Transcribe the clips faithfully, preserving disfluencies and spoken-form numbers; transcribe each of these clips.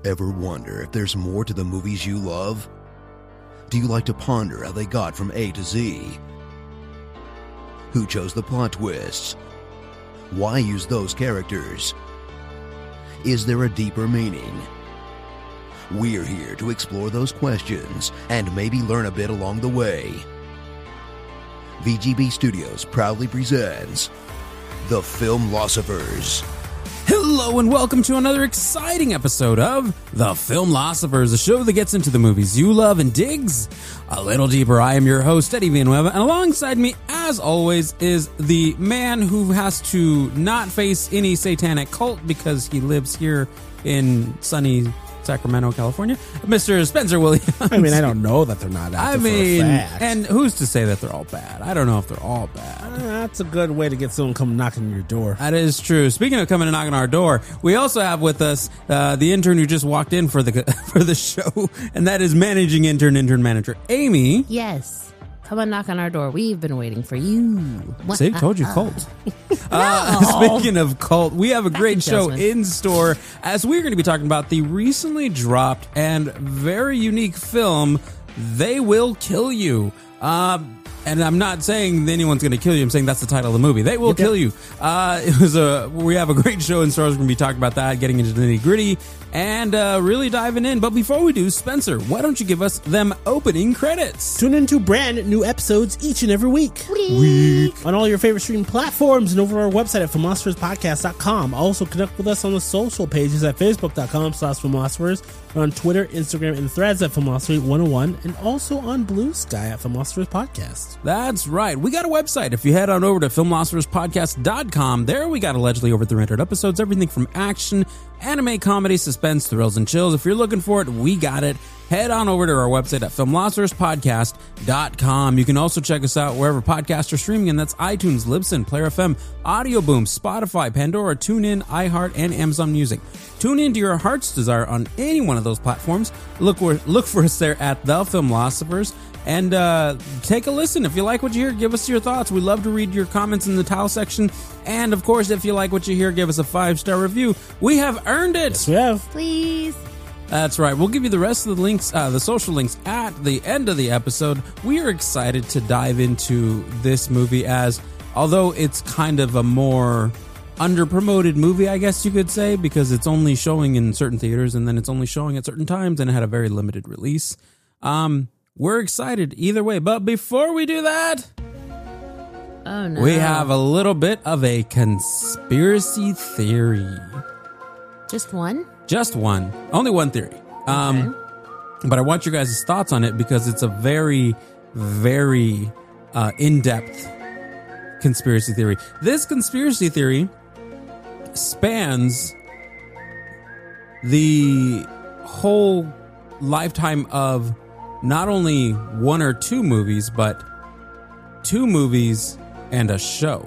Ever wonder if there's more to the movies you love? Do you like to ponder how they got from A to Z? Who chose the plot twists? Why use those characters? Is there a deeper meaning? We're here to explore those questions and maybe learn a bit along the way. V G B Studios proudly presents The Filmlosophers. Hello and welcome to another exciting episode of The Filmlosophers, a show that gets into the movies you love and digs a little deeper. I am your host, Eddie Villanueva, and alongside me, as always, is the man who has to not face any satanic cult because he lives here in sunny Sacramento, California, Mister Spencer Williams. I mean, I don't know that they're not I active mean, for a fact. and who's to say that they're all bad? I don't know if they're all bad. Uh, that's a good way to get someone come knocking on your door. That is true. Speaking of coming and knocking on our door, we also have with us uh, the intern who just walked in for the for the show, and that is managing intern, intern manager Amy. Yes. Come and knock on our door. We've been waiting for you. See, told you, cult. uh, speaking of cult, we have a great show in store as we're going to be talking about the recently dropped and very unique film, They Will Kill You. Um, and I'm not saying anyone's going to kill you. I'm saying that's the title of the movie. They Will Kill You. Uh, it was a. We have a great show in store. We're going to be talking about that, getting into the nitty gritty, and uh, really diving in. But before we do, Spencer, why don't you give us them opening credits? Tune into brand new episodes each and every week. Week. On all your favorite streaming platforms and over our website at filmlosophers podcast dot com. Also connect with us on the social pages at facebook dot com slash filmlosophers, on Twitter, Instagram, and Threads at filmlosophy one oh one, and also on Blue Sky at Filmlosophers Podcast. That's right. We got a website. If you head on over to filmlosophers podcast dot com, there we got allegedly over three hundred episodes, everything from action, anime, comedy, suspense, thrills, and chills. If you're looking for it, we got it. Head on over to our website at filmlosophers podcast dot com. You can also check us out wherever podcasts are streaming, and that's iTunes, Libsyn, Player F M, Audio Boom, Spotify, Pandora, TuneIn, iHeart, and Amazon Music. Tune in to your heart's desire on any one of those platforms. Look for, look for us there at The Filmlosophers. And uh, take a listen. If you like what you hear, give us your thoughts. We love to read your comments in the tile section. And, of course, if you like what you hear, give us a five-star review. We have earned it. Yes, we have. Please. That's right. We'll give you the rest of the links, uh, the social links at the end of the episode. We are excited to dive into this movie as, although it's kind of a more under-promoted movie, I guess you could say, because it's only showing in certain theaters and then it's only showing at certain times and it had a very limited release. Um... We're excited either way, but before we do that, oh no, we have a little bit of a conspiracy theory. Just one? Just one. Only one theory. Um, okay. But I want your guys' thoughts on it because it's a very, very uh, in-depth conspiracy theory. This conspiracy theory spans the whole lifetime of not only one or two movies, but two movies and a show.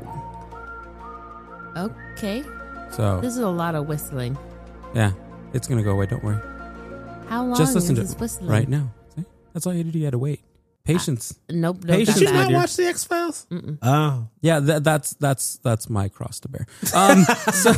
Okay. So this is a lot of whistling. Yeah, it's gonna go away. Don't worry. How long Just listen is to this whistling? Right now. See? That's all you had to do. You had to wait. Patience. Uh, nope. No, Patience. Did you not dear. watch the X-Files? Mm-mm. Oh. Yeah, that, that's that's that's my cross to bear. Um, so.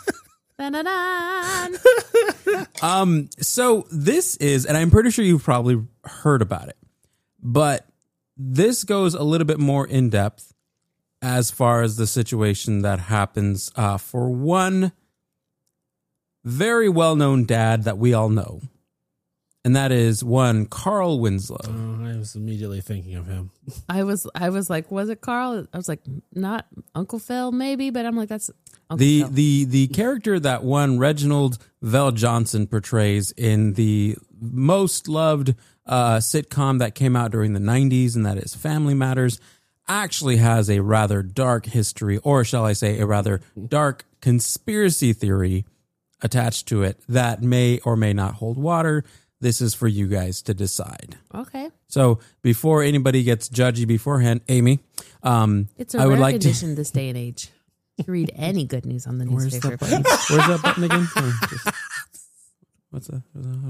um, so this is, and I'm pretty sure you've probably heard about it, but this goes a little bit more in depth as far as the situation that happens uh, for one very well-known dad that we all know. And that is one Carl Winslow. Oh, I was immediately thinking of him. I was, I was like, was it Carl? I was like, not Uncle Phil, maybe, but I'm like, that's Uncle the Phil. the the character that one Reginald Vell Johnson portrays in the most loved uh, sitcom that came out during the nineties, and that is Family Matters, actually has a rather dark history, or shall I say, a rather dark conspiracy theory attached to it that may or may not hold water. This is for you guys to decide. Okay. So before anybody gets judgy beforehand, Amy, um, It's a I would rare like condition to this day and age to read any good news on the Where's newspaper. that button? Where's that button again? Oh, just, what's that?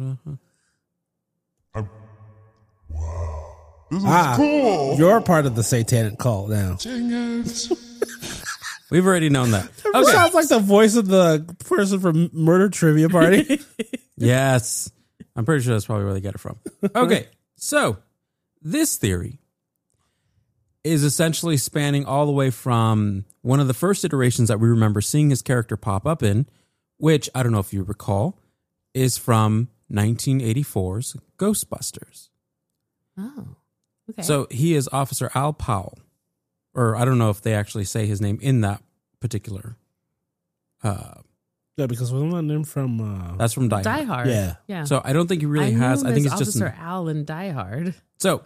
I'm, wow. This is Ah, cool. you're part of the satanic cult now. Dang it. We've already known that. It Okay. sounds like the voice of the person from Murder Trivia Party. Yes. I'm pretty sure that's probably where they get it from. Okay. So this theory is essentially spanning all the way from one of the first iterations that we remember seeing his character pop up in, which I don't know if you recall, is from nineteen eighty-four's Ghostbusters. Oh, okay. So he is Officer Al Powell, or I don't know if they actually say his name in that particular. Uh, Yeah, because wasn't that name from... Uh, that's from Die Hard. Die Hard. Yeah. Yeah. So I don't think he really I has. knew I think him it's as just. An, Officer Al in Die Hard. so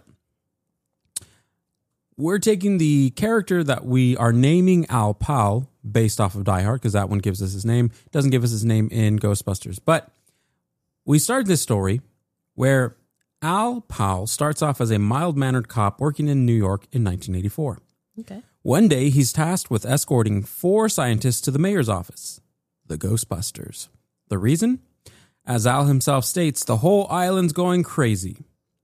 we're taking the character that we are naming Al Powell based off of Die Hard, because that one gives us his name. Doesn't give us his name in Ghostbusters. But we started this story where Al Powell starts off as a mild-mannered cop working in New York in nineteen eighty-four. Okay. One day, he's tasked with escorting four scientists to the mayor's office, the Ghostbusters. The reason? As Al himself states, the whole island's going crazy.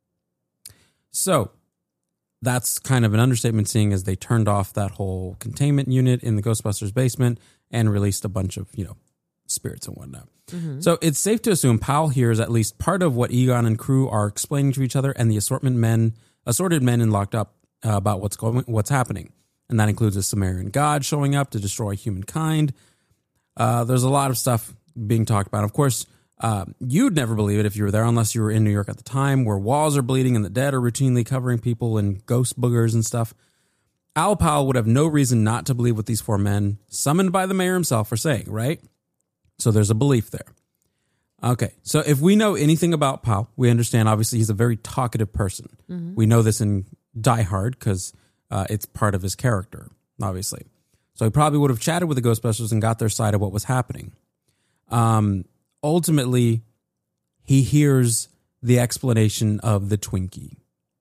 So, that's kind of an understatement, seeing as they turned off that whole containment unit in the Ghostbusters basement and released a bunch of, you know, spirits and whatnot. Mm-hmm. So it's safe to assume Powell hears at least part of what Egon and crew are explaining to each other and the assortment men, assorted men in Locked Up uh, about what's going, what's happening. And that includes a Sumerian god showing up to destroy humankind. Uh, there's a lot of stuff being talked about. Of course, uh, you'd never believe it if you were there, unless you were in New York at the time, where walls are bleeding and the dead are routinely covering people in ghost boogers and stuff. Al Powell would have no reason not to believe what these four men, summoned by the mayor himself, are saying, right? So there's a belief there. Okay, so if we know anything about Powell, we understand, obviously, he's a very talkative person. Mm-hmm. We know this in Die Hard because uh, it's part of his character, obviously. So he probably would have chatted with the Ghostbusters and got their side of what was happening. Um, ultimately, he hears the explanation of the Twinkie.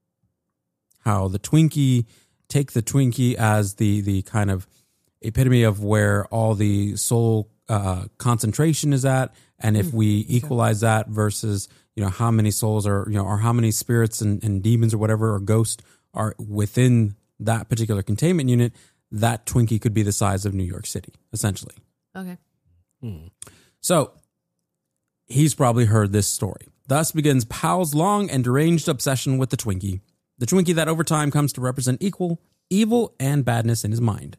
How the Twinkie, take the Twinkie as the the kind of epitome of where all the soul uh, concentration is at, and if we equalize that versus, you know, how many souls are, you know, or how many spirits and, and demons or whatever, or ghosts are within that particular containment unit, that Twinkie could be the size of New York City, essentially. Okay. Hmm. So he's probably heard this story. Thus begins Powell's long and deranged obsession with the Twinkie. The Twinkie that over time comes to represent equal evil and badness in his mind.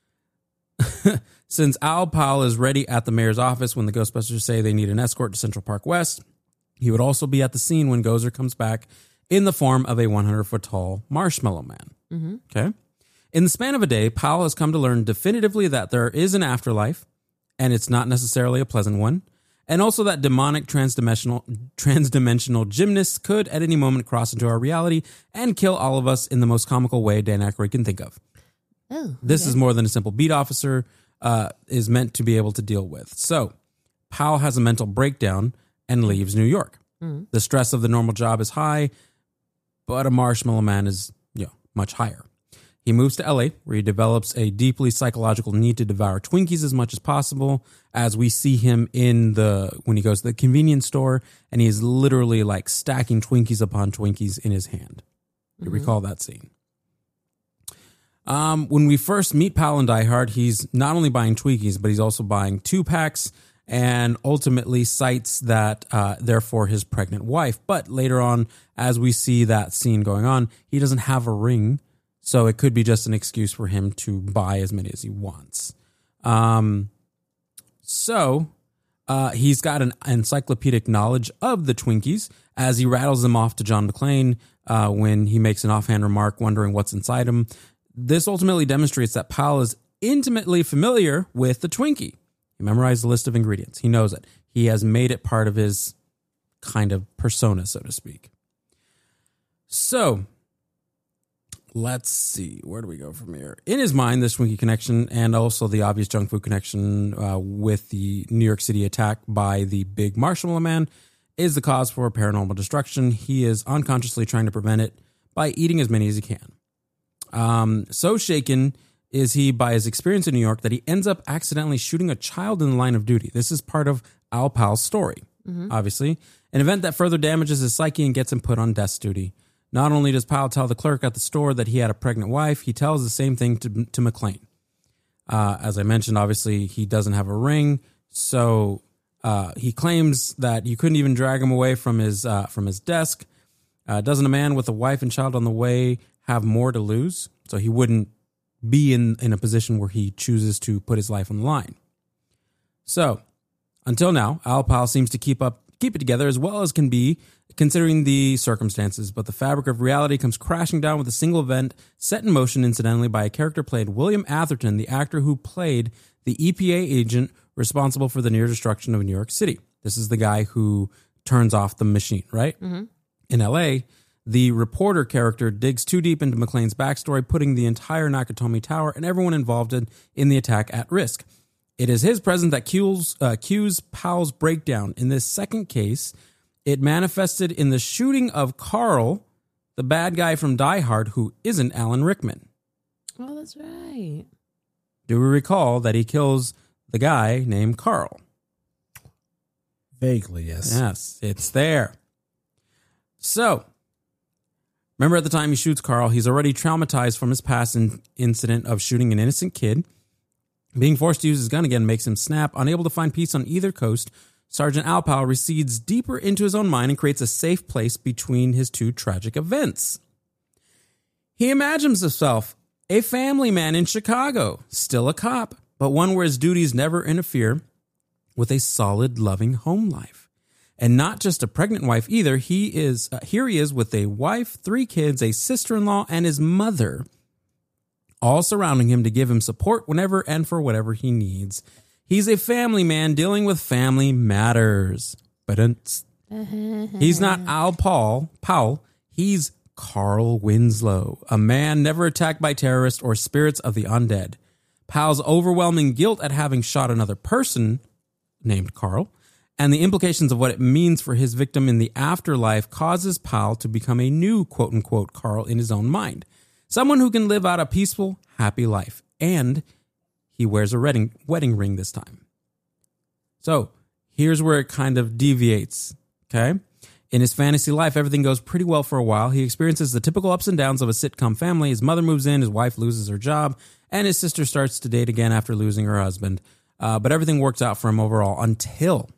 Since Al Powell is ready at the mayor's office when the Ghostbusters say they need an escort to Central Park West, he would also be at the scene when Gozer comes back in the form of a one hundred foot tall marshmallow man. Mm-hmm. Okay. In the span of a day, Powell has come to learn definitively that there is an afterlife, and it's not necessarily a pleasant one, and also that demonic transdimensional transdimensional gymnasts could at any moment cross into our reality and kill all of us in the most comical way Dan Aykroyd can think of. Oh, okay. This is more than a simple beat officer uh, is meant to be able to deal with. So Powell has a mental breakdown and leaves New York. Mm-hmm. The stress of the normal job is high, but a marshmallow man is, you know, much higher. He moves to L A, where he develops a deeply psychological need to devour Twinkies as much as possible, as we see him in the when he goes to the convenience store, and he is literally like stacking Twinkies upon Twinkies in his hand. You mm-hmm. recall that scene. Um, when we first meet Powell in Die Hard, he's not only buying Twinkies, but he's also buying two packs and ultimately cites that, uh, therefore, his pregnant wife. But later on, as we see that scene going on, he doesn't have a ring, so it could be just an excuse for him to buy as many as he wants. Um, so uh, he's got an encyclopedic knowledge of the Twinkies as he rattles them off to John McClane uh, when he makes an offhand remark wondering what's inside him. This ultimately demonstrates that Powell is intimately familiar with the Twinkie. He memorized the list of ingredients. He knows it. He has made it part of his kind of persona, so to speak. So, let's see. Where do we go from here? In his mind, this Twinkie connection and also the obvious junk food connection uh, with the New York City attack by the big marshmallow man is the cause for paranormal destruction. He is unconsciously trying to prevent it by eating as many as he can. Um, so shaken is he by his experience in New York that he ends up accidentally shooting a child in the line of duty. This is part of Al Powell's story, mm-hmm. obviously. An event that further damages his psyche and gets him put on desk duty. Not only does Powell tell the clerk at the store that he had a pregnant wife, he tells the same thing to, to McClane. Uh, as I mentioned, obviously, he doesn't have a ring, so Uh, he claims that you couldn't even drag him away from his uh, from his desk. Uh, doesn't a man with a wife and child on the way have more to lose? So he wouldn't be in, in a position where he chooses to put his life on the line. So, until now, Al Powell seems to keep up, keep it together as well as can be, considering the circumstances. But the fabric of reality comes crashing down with a single event set in motion, incidentally, by a character played William Atherton, the actor who played the E P A agent responsible for the near destruction of New York City. This is the guy who turns off the machine, right? Mm-hmm. In L A, the reporter character digs too deep into McClane's backstory, putting the entire Nakatomi Tower and everyone involved in, in the attack at risk. It is his presence that cues, uh, cues Powell's breakdown. In this second case, it manifested in the shooting of Carl, the bad guy from Die Hard, who isn't Alan Rickman. Oh, that's right. Do we recall that he kills the guy named Carl? Vaguely, yes. Yes, it's there. So, remember at the time he shoots Carl, he's already traumatized from his past in- incident of shooting an innocent kid. Being forced to use his gun again makes him snap. Unable to find peace on either coast, Sergeant Al Powell recedes deeper into his own mind and creates a safe place between his two tragic events. He imagines himself a family man in Chicago, still a cop, but one where his duties never interfere with a solid, loving home life. And not just a pregnant wife either. He is uh, here he is with a wife, three kids, a sister-in-law, and his mother, all surrounding him to give him support whenever and for whatever he needs. He's a family man dealing with family matters. But he's not Al Paul, Powell. He's Carl Winslow, a man never attacked by terrorists or spirits of the undead. Powell's overwhelming guilt at having shot another person named Carl and the implications of what it means for his victim in the afterlife causes Powell to become a new quote-unquote Carl in his own mind. Someone who can live out a peaceful, happy life. And he wears a wedding, wedding ring this time. So here's where it kind of deviates, okay? In his fantasy life, everything goes pretty well for a while. He experiences the typical ups and downs of a sitcom family. His mother moves in, his wife loses her job, and his sister starts to date again after losing her husband. Uh, but everything works out for him overall until,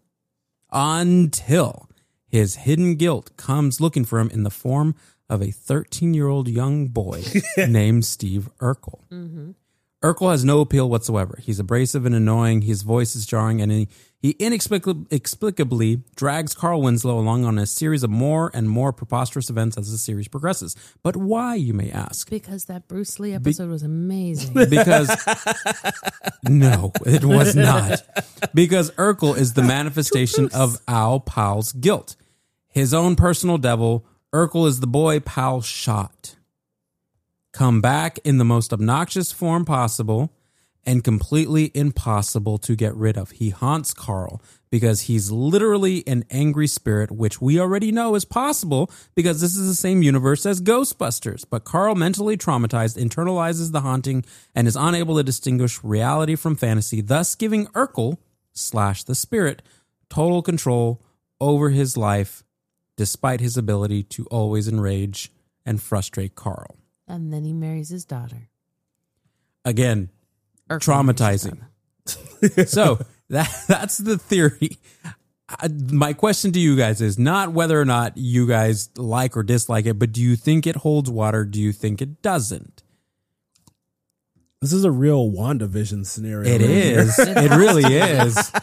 until his hidden guilt comes looking for him in the form of a thirteen-year-old young boy named Steve Urkel. Mm-hmm. Urkel has no appeal whatsoever. He's abrasive and annoying. His voice is jarring, and he, he inexplicably inexplicably drags Carl Winslow along on a series of more and more preposterous events as the series progresses. But why, you may ask? Because that Bruce Lee episode Be- was amazing. Because, no, it was not. Because Urkel is the manifestation of Al Powell's guilt. His own personal devil. Urkel is the boy Powell shot. Come back in the most obnoxious form possible and completely impossible to get rid of. He haunts Carl because he's literally an angry spirit, which we already know is possible because this is the same universe as Ghostbusters. But Carl, mentally traumatized, internalizes the haunting and is unable to distinguish reality from fantasy, thus giving Urkel, slash the spirit, total control over his life, despite his ability to always enrage and frustrate Carl. And then he marries his daughter. Again, Urkel traumatizing. So that that's the theory. I, my question to you guys is not whether or not you guys like or dislike it, but do you think it holds water? Do you think it doesn't? This is a real WandaVision scenario. It right is. It really is.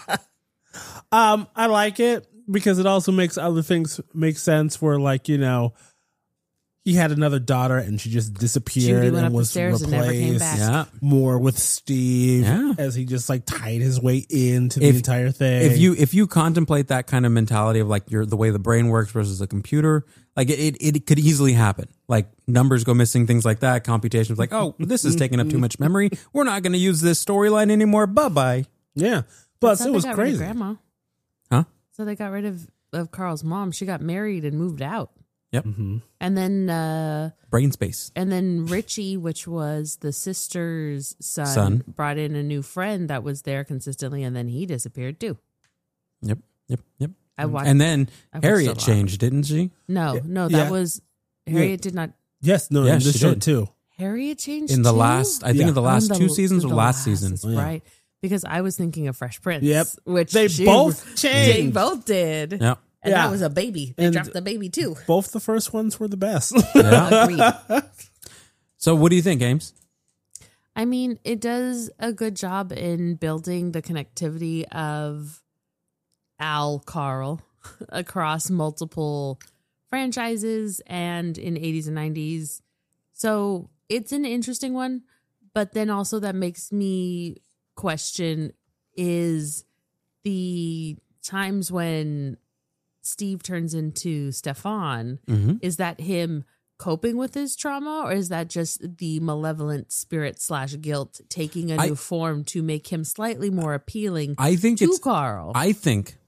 Um, I like it because it also makes other things make sense where, like, you know, he had another daughter and she just disappeared Judy went and up was the stairs replaced. and never came back. Yeah. More with Steve Yeah. as he just like tied his way into the If- entire thing. If you if you contemplate that kind of mentality of like your the way the brain works versus a computer, like it, it, it could easily happen. Like numbers go missing, things like that. Computations like, oh, this is taking up too much memory. We're not going to use this storyline anymore. Bye bye. yeah, plus That's how it they was got rid of crazy. Grandma. Huh? So they got rid of, of Carl's mom. She got married and moved out. Yep. And then uh, Brain space. and then Richie, which was the sister's son, Son. brought in a new friend that was there consistently, and then he disappeared too. Yep. Yep. Yep. I watched. And then I watched Harriet a lot. changed, didn't she? no, no, that Yeah. was Harriet did not. Yes, no, Yeah, in this she show did. too. Harriet changed In the too? last, I think Yeah. in the last On two seasons or the last season. That's Yeah. right. because I was thinking of Fresh Prince. Yep. Which They she- both They changed. both did. Yeah. And Yeah. that was a baby. They And- dropped the baby too. Both the first ones were the best. Yeah. Agreed. So what do you think, Ames? I mean, it does a good job in building the connectivity of Al Carl across multiple franchises and in eighties and nineties. So it's an interesting one, but then also that makes me question is the times when Steve turns into Stefan, Mm-hmm. is that him coping with his trauma, or is that just the malevolent spirit slash guilt taking a I- new form to make him slightly more appealing I think to it's Carl? I think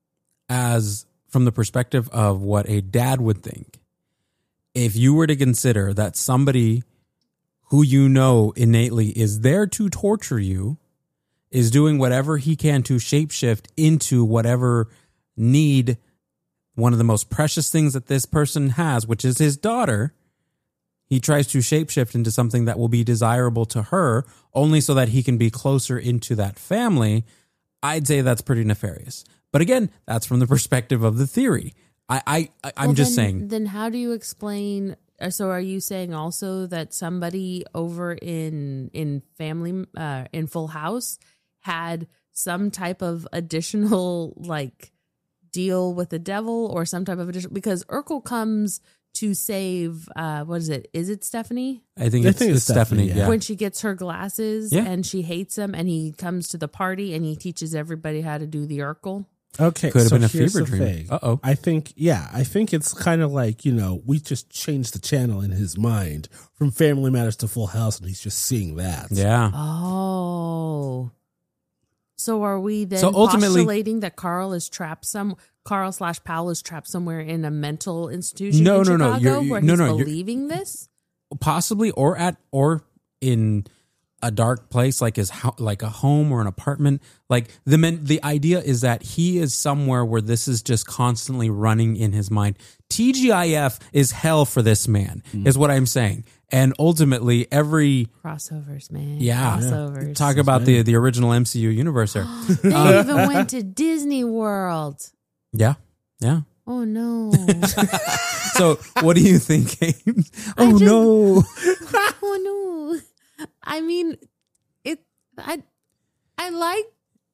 as from the perspective of what a dad would think, if you were to consider that somebody who you know innately is there to torture you is doing whatever he can to shapeshift into whatever need, one of the most precious things that this person has, which is his daughter, he tries to shapeshift into something that will be desirable to her only so that he can be closer into that family. I'd say that's pretty nefarious. But again, that's from the perspective of the theory. I, I, I I'm Well, just then- saying. Then how do you explain? uh, So are you saying also that somebody over in in family uh, in Full House had some type of additional like deal with the devil or some type of additional, because Urkel comes to save uh what is it? Is it Stephanie? I think I it's, think it's it's Stephanie, Stephanie. yeah. Yeah. When she gets her glasses Yeah. and she hates him, and he comes to the party and he teaches everybody how to do the Urkel. Okay, Could have so been a here's fever the dream. thing. Uh-oh. I think, yeah, I think it's kind of like, you know, we just changed the channel in his mind from Family Matters to Full House, and he's just seeing that. Yeah. Oh. So are we then So ultimately- postulating that Carl is trapped some Carl slash Powell is trapped somewhere in a mental institution No, in no, no. Chicago You're- you- where no, he's no, you're- believing this? Possibly, or at, or in a dark place like his ho- like a home or an apartment. Like the men, the idea is that he is somewhere where this is just constantly running in his mind. T G I F is hell for this man, is what I'm saying. And ultimately, every Crossovers, man. yeah, Crossovers. talk about the the original M C U universe here. They even went to Disney World. Yeah, yeah. Oh no. So, what do you think, Ames? I Oh just- no! Oh no. I mean, it I I like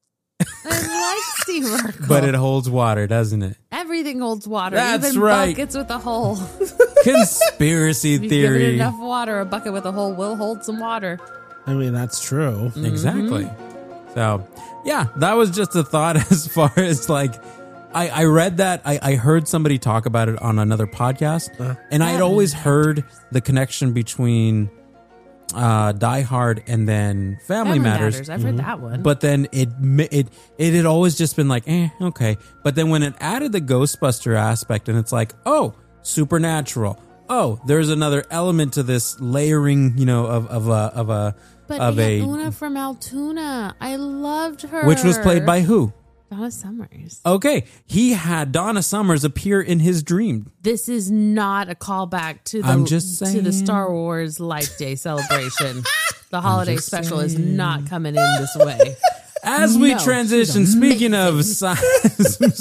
I like Steve Urkel. But it holds water, doesn't it? Everything holds water. That's even right. buckets with a hole. Conspiracy If you give it theory. enough water, a bucket with a hole will hold some water. I mean, that's true. Exactly. So, yeah, that was just a thought as far as like, I, I read that, I, I heard somebody talk about it on another podcast, Uh. and I had always heard the connection between uh, Die Hard and then Family, Matters. I've heard that one. But then it ma- it it had always just been like, eh, okay. But then when it added the Ghostbuster aspect, and it's like, oh, supernatural. Oh, there's another element to this layering, you know, of of a of a But of Aunt a Una from Altoona, I loved her. which was played by who? Donna Summers. Okay, he had Donna Summers appear in his dream. This is not a callback to the I'm just to the saying. Star Wars Life Day celebration. The holiday just special is saying. not coming in this way. As we No, transition, she's speaking of science,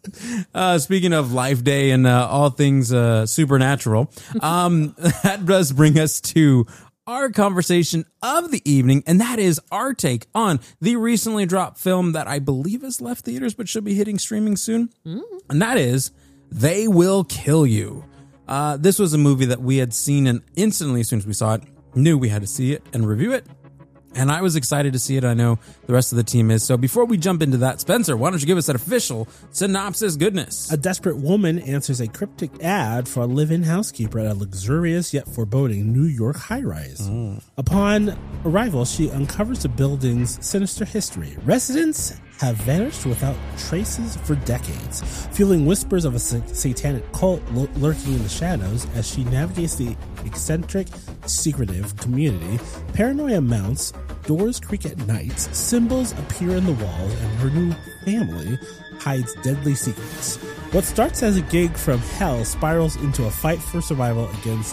uh, speaking of Life Day and uh, all things uh, supernatural, um, that does bring us to our conversation of the evening, and that is our take on the recently dropped film that I believe has left theaters but should be hitting streaming soon, and that is They Will Kill You. Uh, this was a movie that we had seen, and instantly as soon as we saw it, knew we had to see it and review it. And I was excited to see it. I know the rest of the team is. So before we jump into that, Spencer, why don't you give us that official synopsis goodness? A desperate woman answers a cryptic ad for a live-in housekeeper at a luxurious yet foreboding New York high-rise. Upon arrival, she uncovers the building's sinister history. Residents have vanished without traces for decades, fueling whispers of a sa- satanic cult l- lurking in the shadows. As she navigates the eccentric, secretive community, paranoia mounts, doors creak at night, symbols appear in the walls, and her new family hides deadly secrets. What starts as a gig from hell spirals into a fight for survival against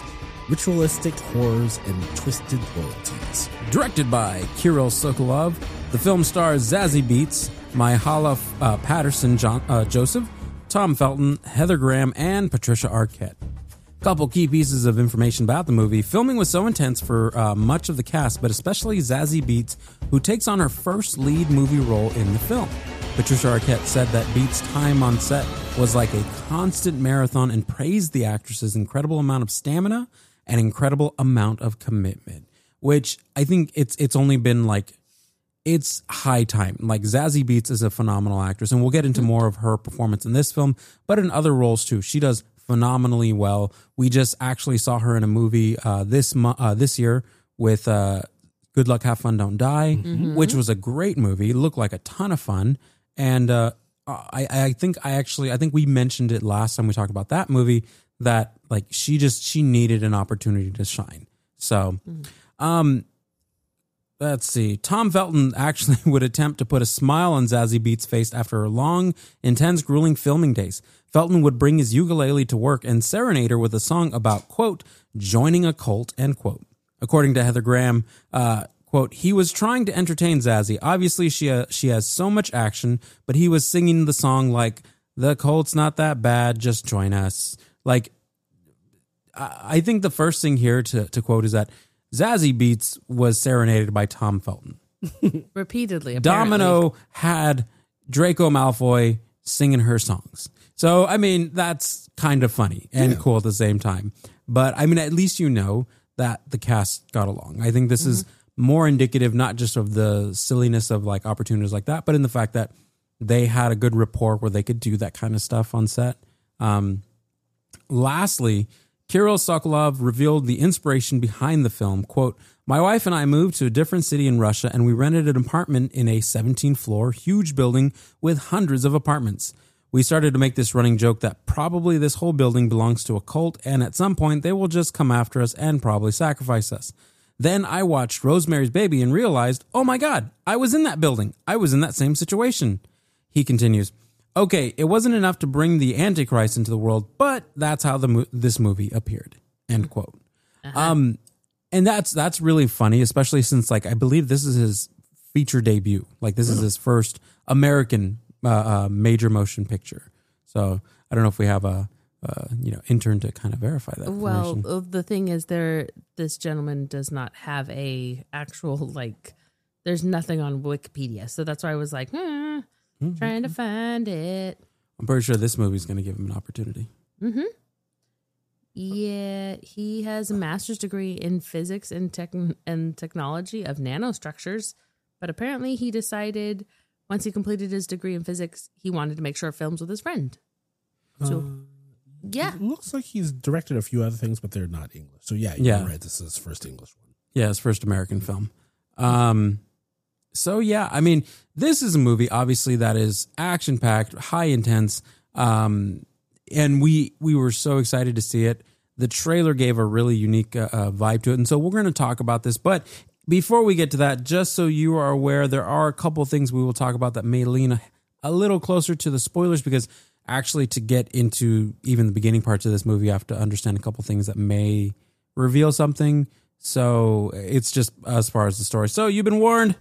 ritualistic horrors, and twisted loyalties. Directed by Kirill Sokolov, the film stars Zazie Beetz, Myha'la uh, Patterson John, uh, Joseph, Tom Felton, Heather Graham, and Patricia Arquette. Couple key pieces of information about the movie. Filming was so intense for uh, much of the cast, but especially Zazie Beetz, who takes on her first lead movie role in the film. Patricia Arquette said that Beetz' time on set was like a constant marathon and praised the actress's incredible amount of stamina and incredible amount of commitment, which I think it's it's only been like, it's high time. Like, Zazie Beetz is a phenomenal actress, and we'll get into more of her performance in this film, but in other roles too. She does phenomenally well. We just actually saw her in a movie uh, this mo- uh, this year with uh, Good Luck, Have Fun, Don't Die, mm-hmm. which was a great movie. It looked like a ton of fun. And uh, I, I think I actually, I think we mentioned it last time we talked about that movie, that like she just, she needed an opportunity to shine. So, um, let's see. Tom Felton actually would attempt to put a smile on Zazie Beetz' face after her long, intense, grueling filming days. Felton would bring his ukulele to work and serenade her with a song about, quote, joining a cult, end quote. According to Heather Graham, uh, quote, he was trying to entertain Zazie. Obviously, she uh, she has so much action, but he was singing the song like, the cult's not that bad, just join us. Like, I, I think the first thing here to, to quote is that Zazie Beetz was serenaded by Tom Felton. Repeatedly, apparently. Domino had Draco Malfoy singing her songs. So, I mean, that's kind of funny and yeah. cool at the same time. But, I mean, at least you know that the cast got along. I think this mm-hmm. is more indicative not just of the silliness of like opportunities like that, but in the fact that they had a good rapport where they could do that kind of stuff on set. Um, lastly, Kirill Sokolov revealed the inspiration behind the film. Quote, my wife and I moved to a different city in Russia and we rented an apartment in a seventeen-floor huge building with hundreds of apartments. We started to make this running joke that probably this whole building belongs to a cult and at some point they will just come after us and probably sacrifice us. Then I watched Rosemary's Baby and realized, oh my God, I was in that building. I was in that same situation. He continues, okay, it wasn't enough to bring the Antichrist into the world, but that's how the mo- this movie appeared, end quote. Uh-huh. Um, and that's that's really funny, especially since, like, I believe this is his feature debut. Like, this is his first American uh, uh, major motion picture. So I don't know if we have a Uh, you know, intern to kind of verify that. Well, the thing is, there, this gentleman does not have a actual, like, there's nothing on Wikipedia, so that's why I was like, hmm, mm-hmm. trying to find it. I'm pretty sure this movie's going to give him an opportunity. Mm-hmm. Yeah, he has a master's degree in physics and tech and technology of nanostructures, but apparently he decided once he completed his degree in physics, he wanted to make short films with his friend. So. Uh. Yeah. It looks like he's directed a few other things, but they're not English. So, yeah, you're yeah. right. This is his first English one. Yeah, his first American film. Um, so, yeah, I mean, this is a movie, obviously, that is action-packed, high intense, um, and we we were so excited to see it. The trailer gave a really unique uh, uh, vibe to it, and so we're going to talk about this. But before we get to that, just so you are aware, there are a couple of things we will talk about that may lean a, a little closer to the spoilers, because actually, to get into even the beginning parts of this movie, you have to understand a couple things that may reveal something. So it's just as far as the story. So you've been warned.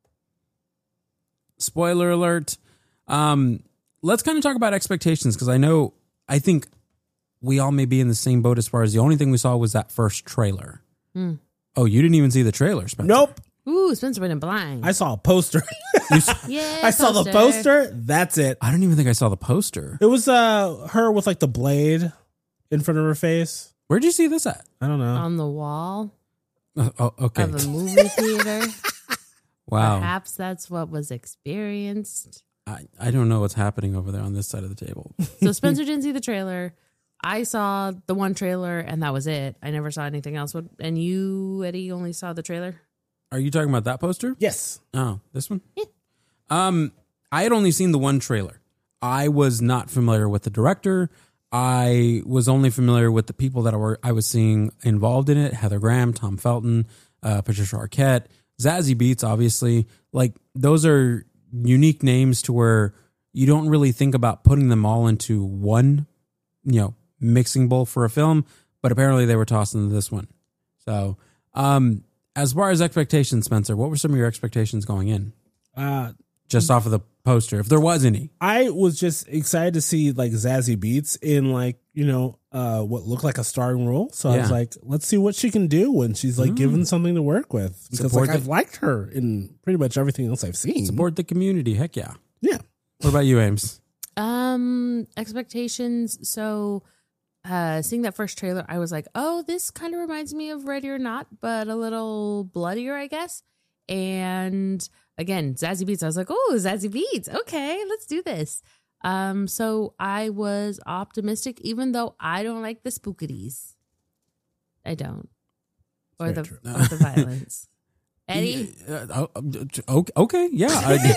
Spoiler alert. Um, let's kind of talk about expectations, because I know, I think we all may be in the same boat as far as the only thing we saw was that first trailer. Mm. Oh, you didn't even see the trailer, Spencer? Nope. Ooh, Spencer went in blind. I saw a poster. yeah, I saw the poster. That's it. I don't even think I saw the poster. It was uh her with like the blade in front of her face. Where'd you see this at? I don't know. On the wall. Uh, oh, okay. Of a movie theater. Wow. Perhaps that's what was experienced. I, I don't know what's happening over there on this side of the table. So Spencer didn't see the trailer. I saw the one trailer and that was it. I never saw anything else. What? And you, Eddie, only saw the trailer? Are you talking about that poster? Yes. Oh, this one? Yeah. Um, I had only seen the one trailer. I was not familiar with the director. I was only familiar with the people that were I was seeing involved in it. Heather Graham, Tom Felton, uh, Patricia Arquette, Zazie Beetz, obviously. Like, those are unique names to where you don't really think about putting them all into one, you know, mixing bowl for a film. but apparently they were tossed into this one. So, um, as far as expectations, Spencer, what were some of your expectations going in? Uh, Just off of the poster, if there was any. I was just excited to see like Zazie Beetz in like, you know, uh, what looked like a starring role. So I was Yeah. like, let's see what she can do when she's like Mm. given something to work with. Because Support like the- I've liked her in pretty much everything else I've seen. Support the community. Heck yeah. Yeah. What about you, Ames? Um, expectations. So, uh, seeing that first trailer, I was like, oh, this kind of reminds me of Ready or Not, but a little bloodier, I guess. And again, Zazie Beetz. I was like, oh, Zazie Beetz. Okay, let's do this. Um, so I was optimistic, even though I don't like the spookities. I don't. Or Very the, true. or the violence. Eddie? Uh, uh, okay, yeah.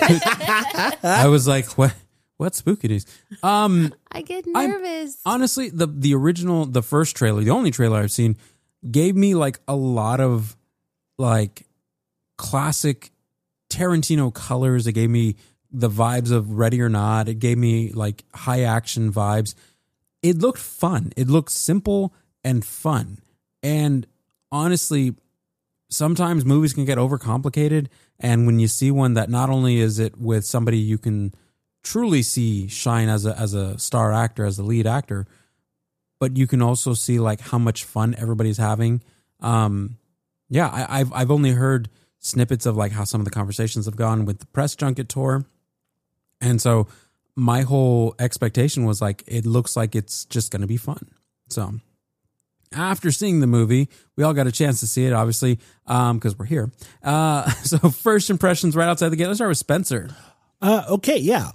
I, I was like, what? What spookities? Um, I get I'm- nervous. honestly, the the original, the first trailer, the only trailer I've seen, gave me like a lot of like classic Tarantino colors. It gave me the vibes of Ready or Not. It gave me like high action vibes. It looked fun. It looked simple and fun. And honestly, sometimes movies can get overcomplicated. And when you see one that not only is it with somebody you can truly see shine as a as a star actor, as the lead actor, but you can also see like how much fun everybody's having. Um, yeah, I, I've I've only heard snippets of like how some of the conversations have gone with the press junket tour, and so my whole expectation was like it looks like it's just going to be fun. So after seeing the movie, we all got a chance to see it, obviously, um, because we're here. Uh, so first impressions right outside the gate. Let's start with Spencer. Uh, okay, yeah.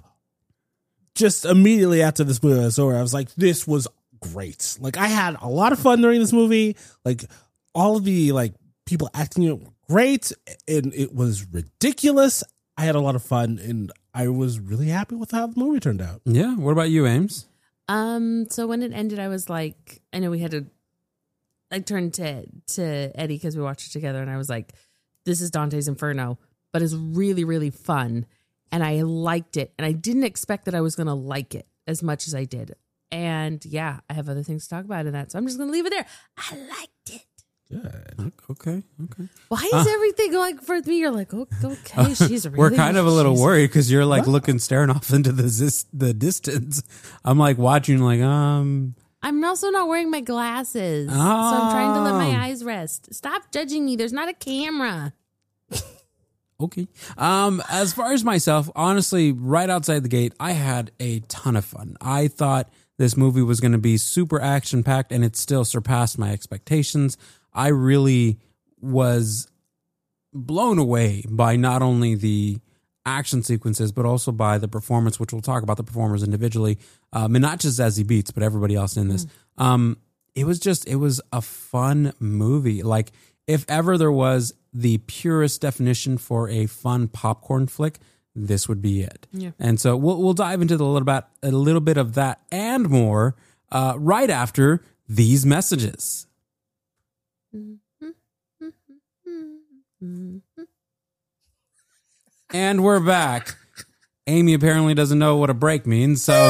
Just immediately after this movie was over, I was like, this was great. Like, I had a lot of fun during this movie. Like, all of the, like, people acting it were great, and it was ridiculous. I had a lot of fun, and I was really happy with how the movie turned out. Yeah. What about you, Ames? Um, so when it ended, I was like, I know we had to, I turned to, to Eddie because we watched it together, and I was like, this is Dante's Inferno, but it's really, really fun. And I liked it. And I didn't expect that I was going to like it as much as I did. And yeah, I have other things to talk about in that. So I'm just going to leave it there. I liked it. Good. Okay. Okay. Why is everything going for me? You're like, oh, okay, she's really. We're kind of a little she's- worried because you're like looking, staring off into the zis- the distance. I'm like watching, like um. I'm also not wearing my glasses. So I'm trying to let Oh. my eyes rest. Stop judging me. There's not a camera. Okay. Um, as far as myself, honestly, right outside the gate, I had a ton of fun. I thought this movie was going to be super action packed, and it still surpassed my expectations. I really was blown away by not only the action sequences, but also by the performance, which we'll talk about the performers individually. Um, and not just Zazie Beetz, but everybody else in this. Mm. Um, it was just, it was a fun movie. Like, if ever there was the purest definition for a fun popcorn flick, this would be it. Yeah. And so we'll we'll dive into the little bit a little bit of that and more uh, right after these messages. And we're back. Amy apparently doesn't know what a break means, so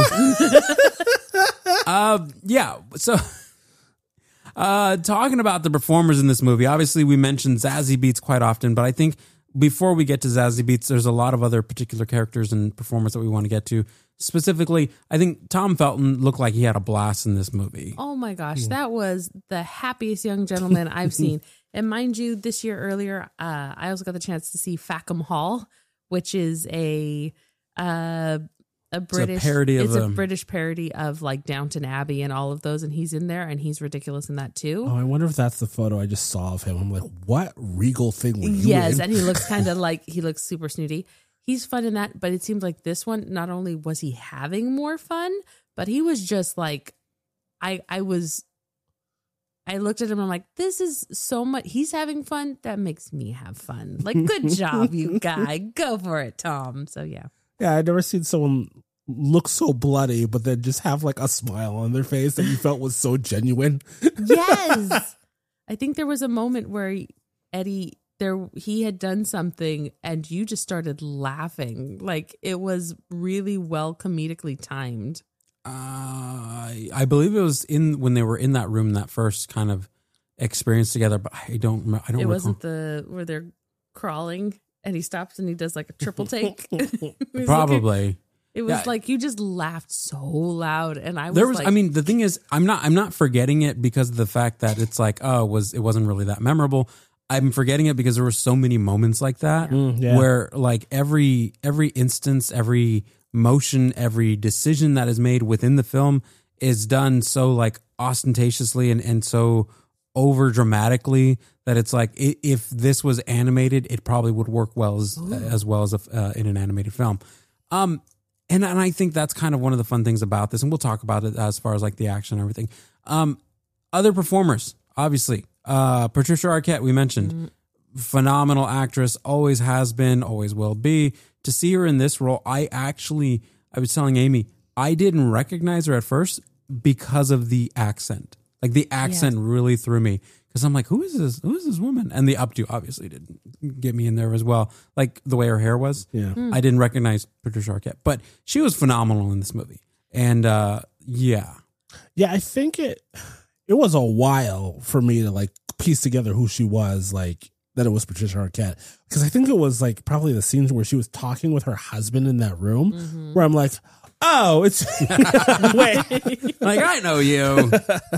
uh, yeah. So. Uh, talking about the performers in this movie, obviously we mentioned Zazie Beetz quite often, but I think before we get to Zazie Beetz, there's a lot of other particular characters and performers that we want to get to. Specifically, I think Tom Felton looked like he had a blast in this movie. Oh my gosh, that was the happiest young gentleman I've seen. And mind you, this year earlier, uh, I also got the chance to see Fackham Hall, which is a uh, a British it's a parody of it's a um, British parody of like Downton Abbey and all of those, and he's in there and he's ridiculous in that too. Oh, I wonder if that's the photo I just saw of him. I'm like, what regal thing were you Yes, in? and he looks kind of like he looks super snooty. He's fun in that, but it seems like this one, not only was he having more fun, but he was just like, I I was, I looked at him and I'm like, this is so much, he's having fun, that makes me have fun. Like, good job, you guy. Go for it, Tom. So yeah. Yeah, I'd never seen someone look so bloody, but then just have like a smile on their face that you felt was so genuine. Yes. I think there was a moment where Eddie, there he had done something and you just started laughing. Like, it was really well comedically timed. Uh, I believe it was in when they were in that room, that first kind of experience together. But I don't. remember- I don't. It recall. wasn't the where they're crawling and he stops and he does like a triple take. It was Probably. like- it was Yeah. like you just laughed so loud, and I was There was. like, I mean, the thing is, I'm not. I'm not forgetting it because of the fact that it's like, oh, it was it wasn't really that memorable. I'm forgetting it because there were so many moments like that Mm, yeah. where like every every instance, every motion, every decision that is made within the film is done so like ostentatiously and, and so over dramatically that it's like i- if this was animated, it probably would work well as as well as a, uh, in an animated film. Um, and and I think that's kind of one of the fun things about this, and we'll talk about it as far as like the action and everything. Um, other performers, obviously, uh, Patricia Arquette, we mentioned, phenomenal actress, always has been, always will be. To see her in this role, I actually, I was telling Amy, I didn't recognize her at first because of the accent. Like the accent really threw me because I'm like, who is this? Who is this woman? And the updo obviously didn't get me in there as well. Like the way her hair was. Yeah. I didn't recognize Patricia Arquette, but she was phenomenal in this movie. And uh, yeah, Yeah, I think it it was a while for me to like piece together who she was, like that it was Patricia Arquette. Because I think it was like probably the scenes where she was talking with her husband in that room Mm-hmm. where I'm like, oh, it's wait. like I know you.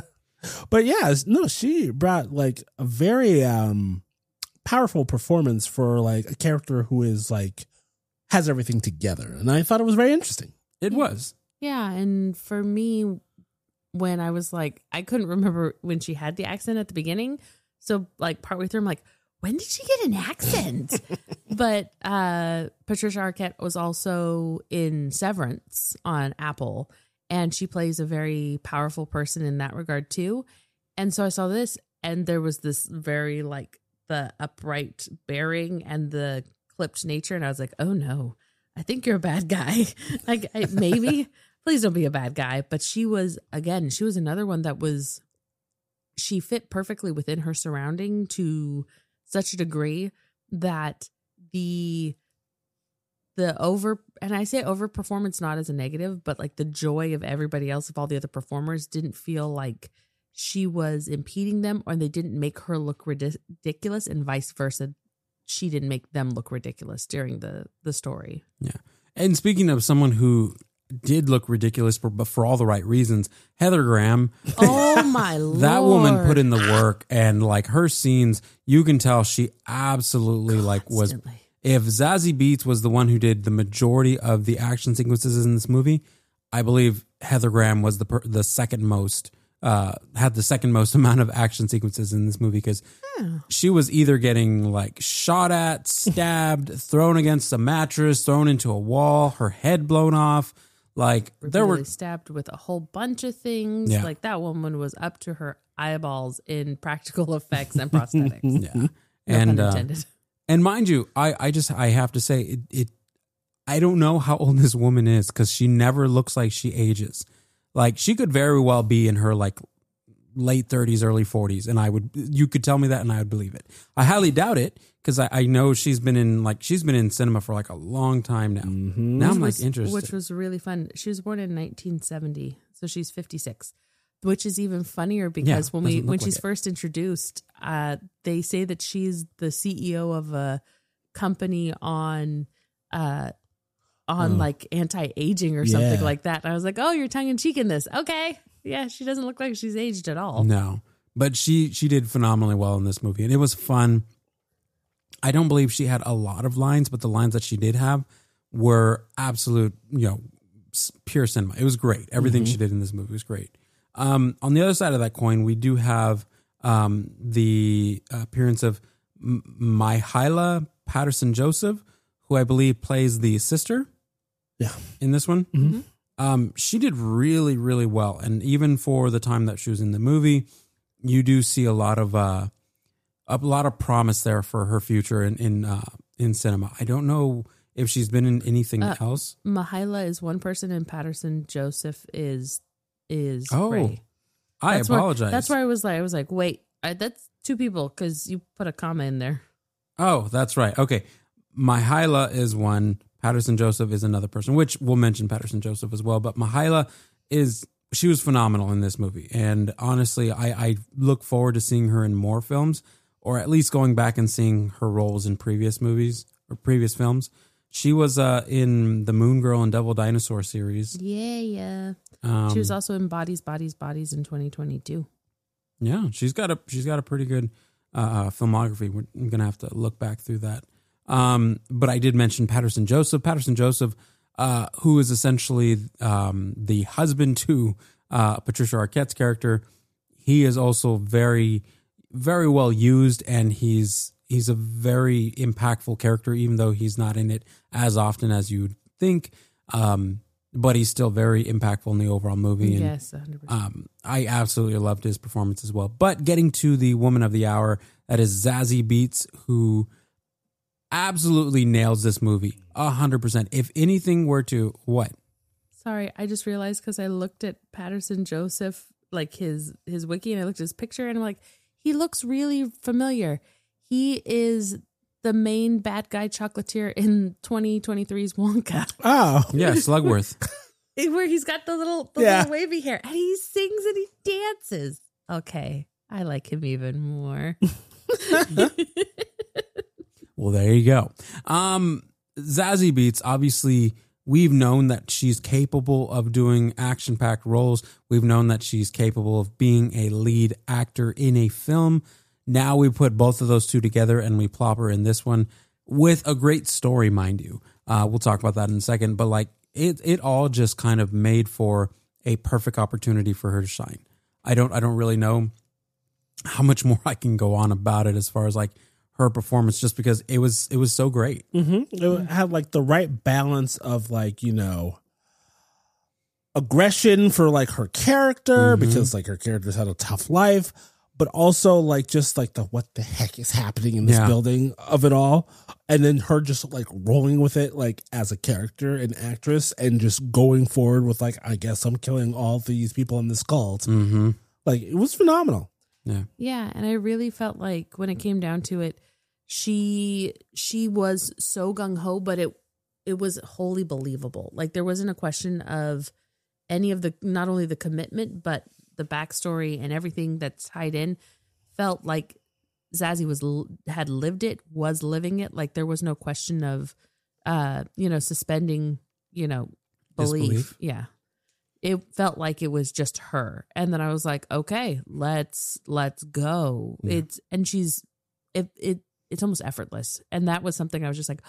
But yeah, no, she brought like a very um powerful performance for like a character who is like has everything together. And I thought it was very interesting. It was. yeah. And for me, when I was like, I couldn't remember when she had the accent at the beginning. So like partway through, I'm like, when did she get an accent? But uh, Patricia Arquette was also in Severance on Apple, and she plays a very powerful person in that regard too. And so I saw this, and there was this very like the upright bearing and the clipped nature, and I was like, oh no, I think you're a bad guy. Like I, maybe, please don't be a bad guy. But she was, again, she was another one that was, she fit perfectly within her surrounding to such a degree that the the over, and I say over performance not as a negative, but like the joy of everybody else, of all the other performers, didn't feel like she was impeding them, or they didn't make her look ridiculous, and vice versa. She didn't make them look ridiculous during the the story. Yeah. And speaking of someone who did look ridiculous, but, but for all the right reasons, Heather Graham. Oh my lord. That woman put in the work, and like her scenes, you can tell she absolutely like was. Constantly. If Zazie Beetz was the one who did the majority of the action sequences in this movie, I believe Heather Graham was the per, the second most uh, had the second most amount of action sequences in this movie because she was either getting like shot at, stabbed, thrown against a mattress, thrown into a wall, her head blown off. Like there Repeatedly were stabbed with a whole bunch of things. Yeah. Like that woman was up to her eyeballs in practical effects and prosthetics. yeah, No and pun uh, intended. and mind you, I I just I have to say it. it I don't know how old this woman is because she never looks like she ages. Like she could very well be in her like late thirties, early forties, and I would you could tell me that and I would believe it. I highly doubt it because I, I know she's been in like she's been in cinema for like a long time now. Mm-hmm. Now I'm Which like was- interested. Which was really fun. She was born in nineteen seventy, so she's fifty-six. Which is even funnier because Yeah, when we doesn't look when like she's it. first introduced, uh, they say that she's the C E O of a company on uh, on Oh. like anti-aging or something Yeah. like that. And I was like, oh, you're tongue in cheek in this. Okay, yeah, she doesn't look like she's aged at all. No, but she she did phenomenally well in this movie, and it was fun. I don't believe she had a lot of lines, but the lines that she did have were absolute, you know, s- pure cinema. It was great. Everything she did in this movie was great. Um, on the other side of that coin, we do have um, the appearance of M- Myhaila Patterson Joseph, who I believe plays the sister. Yeah. In this one. Mhm. Um, she did really, really well. And even for the time that she was in the movie, you do see a lot of uh, a lot of promise there for her future in in, uh, in cinema. I don't know if she's been in anything Uh, else. Mahila is one person, and Patterson Joseph is is Oh, Ray. I That's where- apologize. that's where I was like, I was like, wait, I, that's two people because you put a comma in there. Oh, that's right. Okay. Myhaila is one. Patterson Joseph is another person, which we'll mention Patterson Joseph as well. But Myhaila is she was phenomenal in this movie. And honestly, I, I look forward to seeing her in more films, or at least going back and seeing her roles in previous movies or previous films. She was uh, in the Moon Girl and Devil Dinosaur series. Yeah, yeah. Um, She was also in Bodies, Bodies, Bodies in twenty twenty-two. Yeah, she's got a she's got a pretty good uh, filmography. We're I'm gonna have to look back through that. Um, but I did mention Patterson Joseph. Patterson Joseph, uh, who is essentially um, the husband to uh, Patricia Arquette's character. He is also very, very well used, and he's he's a very impactful character, even though he's not in it as often as you'd think. Um, but he's still very impactful in the overall movie. And, Yes, one hundred percent. um, I absolutely loved his performance as well. But getting to the woman of the hour, that is Zazie Beetz, who absolutely nails this movie a hundred percent. If anything were to what? Sorry, I just realized because I looked at Patterson Joseph, like his his wiki, and I looked at his picture, and I'm like, he looks really familiar. He is the main bad guy chocolatier in twenty twenty-three's Wonka, Oh, Yeah, Slugworth. where he's got the little the Yeah. little wavy hair, and he sings and he dances. Okay, I like him even more. Well, there you go. Um, Zazie Beetz, obviously, we've known that she's capable of doing action-packed roles. We've known that she's capable of being a lead actor in a film. Now we put both of those two together and we plop her in this one with a great story, mind you. Uh, we'll talk about that in a second. But like it, it all just kind of made for a perfect opportunity for her to shine. I don't, I don't really know how much more I can go on about it as far as like her performance, just because it was, it was so great. hmm it had like the right balance of like, you know, aggression for like her character, Mhm. because like her character's had a tough life, but also like just like the what the heck is happening in this Yeah. building of it all, and then her just like rolling with it like as a character and actress, and just going forward with like, I guess I'm killing all these people in this cult. Mm-hmm. Like it was phenomenal. Yeah. Yeah, and I really felt like when it came down to it, she she was so gung ho, but it it was wholly believable. Like there wasn't a question of any of the, not only the commitment, but the backstory and everything that's tied in. Felt like Zazie was had lived it, was living it. Like there was no question of, uh, you know, suspending, you know, belief. Disbelief. Yeah. It felt like it was just her. And then I was like, okay, let's, let's go. Yeah. It's, and she's, it, it, it's almost effortless. And that was something I was just like,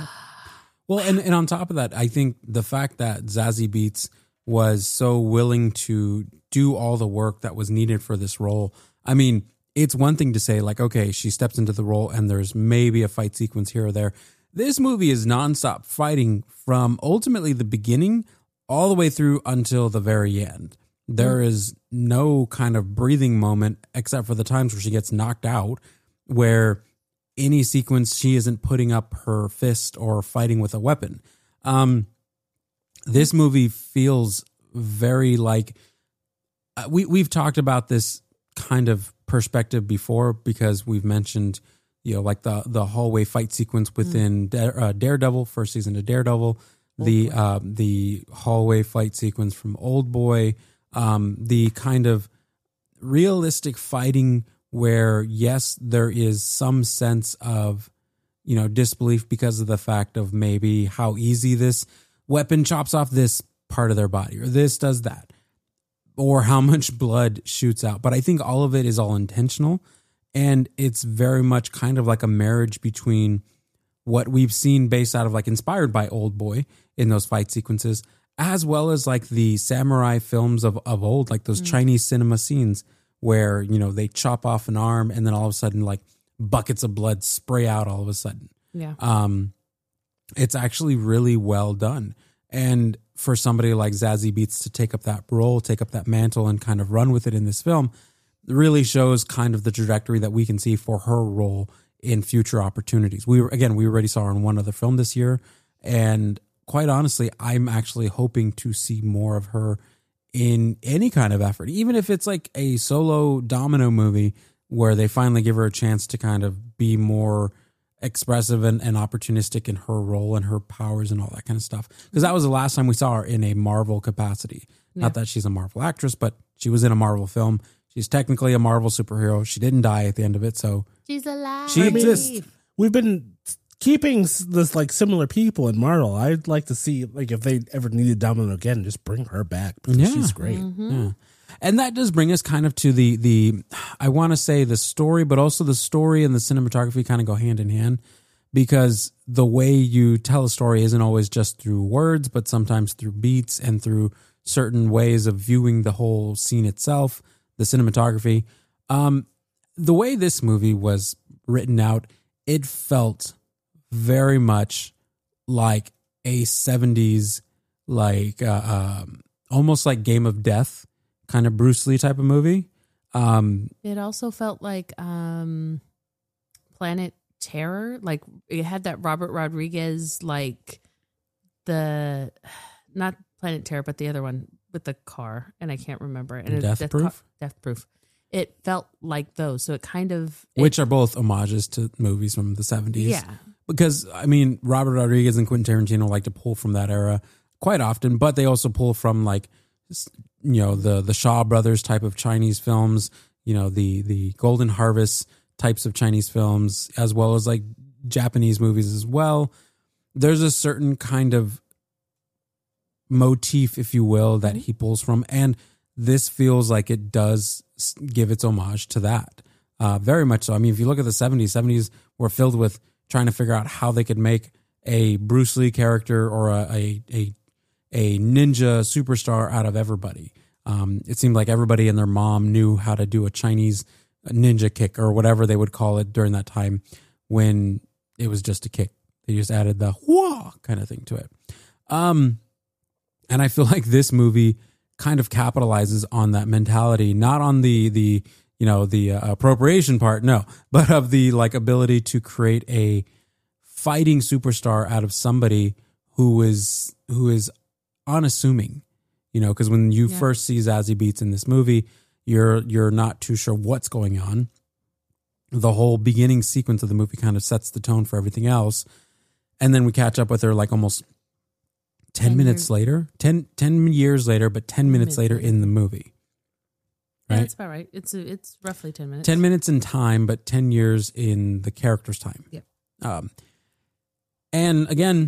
Well, and, and on top of that, I think the fact that Zazie Beetz was so willing to do all the work that was needed for this role. I mean, it's one thing to say like, okay, she steps into the role and there's maybe a fight sequence here or there. This movie is nonstop fighting from ultimately the beginning all the way through until the very end. There is no kind of breathing moment except for the times where she gets knocked out, where any sequence she isn't putting up her fist or fighting with a weapon. Um, this movie feels very like uh, we we've talked about this kind of perspective before, because we've mentioned, you know, like the the hallway fight sequence within Dare, uh, Daredevil, first season of Daredevil, the uh, the hallway fight sequence from Old Boy, um, the kind of realistic fighting where, yes, there is some sense of, you know, disbelief because of the fact of maybe how easy this weapon chops off this part of their body, or this does that, or how much blood shoots out. But I think all of it is all intentional, and it's very much kind of like a marriage between what we've seen based out of like inspired by Old Boy in those fight sequences, as well as like the samurai films of, of old, like those Chinese cinema scenes where, you know, they chop off an arm and then all of a sudden like buckets of blood spray out all of a sudden. yeah. Um, it's actually really well done. And for somebody like Zazie Beetz to take up that role, take up that mantle and kind of run with it in this film really shows kind of the trajectory that we can see for her role in future opportunities. We were, again, we already saw her in one other film this year. And quite honestly, I'm actually hoping to see more of her in any kind of effort, even if it's like a solo Domino movie where they finally give her a chance to kind of be more expressive and, and opportunistic in her role and her powers and all that kind of stuff. Because that was the last time we saw her in a Marvel capacity. Yeah. Not that she's a Marvel actress, but she was in a Marvel film. She's technically a Marvel superhero. She didn't die at the end of it, so she's alive. She exists. We've been keeping this like similar people in Marvel. I'd like to see like if they ever needed Domino again, just bring her back because yeah. she's great. Mm-hmm. Yeah. And that does bring us kind of to the, the I want to say the story, but also the story and the cinematography kind of go hand in hand, because the way you tell a story isn't always just through words, but sometimes through beats and through certain ways of viewing the whole scene itself, the cinematography. Um, the way this movie was written out, it felt very much like a seventies, like uh, um, almost like Game of Death, kind of Bruce Lee type of movie. Um, it also felt like um, Planet Terror. Like it had that Robert Rodriguez, like the, not Planet Terror, but the other one with the car. And I can't remember. And Death, Death Proof? Car, Death Proof. It felt like those. So it kind of. It, Which are both homages to movies from the seventies. Yeah. Because, I mean, Robert Rodriguez and Quentin Tarantino like to pull from that era quite often, but they also pull from like, you know, the the Shaw Brothers type of Chinese films, you know, the the Golden Harvest types of Chinese films, as well as like Japanese movies as well. There's a certain kind of motif, if you will, that he pulls from, and this feels like it does give its homage to that. Uh, very much so. I mean, if you look at the seventies, seventies were filled with trying to figure out how they could make a Bruce Lee character or a a, a a ninja superstar out of everybody. Um, it seemed like everybody and their mom knew how to do a Chinese ninja kick or whatever they would call it during that time when it was just a kick. They just added the whoa kind of thing to it. Um, and I feel like this movie kind of capitalizes on that mentality, not on the, the, you know, the uh, appropriation part, no, but of the like ability to create a fighting superstar out of somebody who is, who is unassuming, you know, because when you yeah. first see Zazie Beetz in this movie, you're you're not too sure what's going on. The whole beginning sequence of the movie kind of sets the tone for everything else, and then we catch up with her like almost ten, ten minutes years. later, ten, ten years later, but ten minutes later in the movie. Right, yeah, that's about right. It's a, it's roughly ten minutes. Ten minutes in time, but ten years in the character's time. Yep. Um, and again,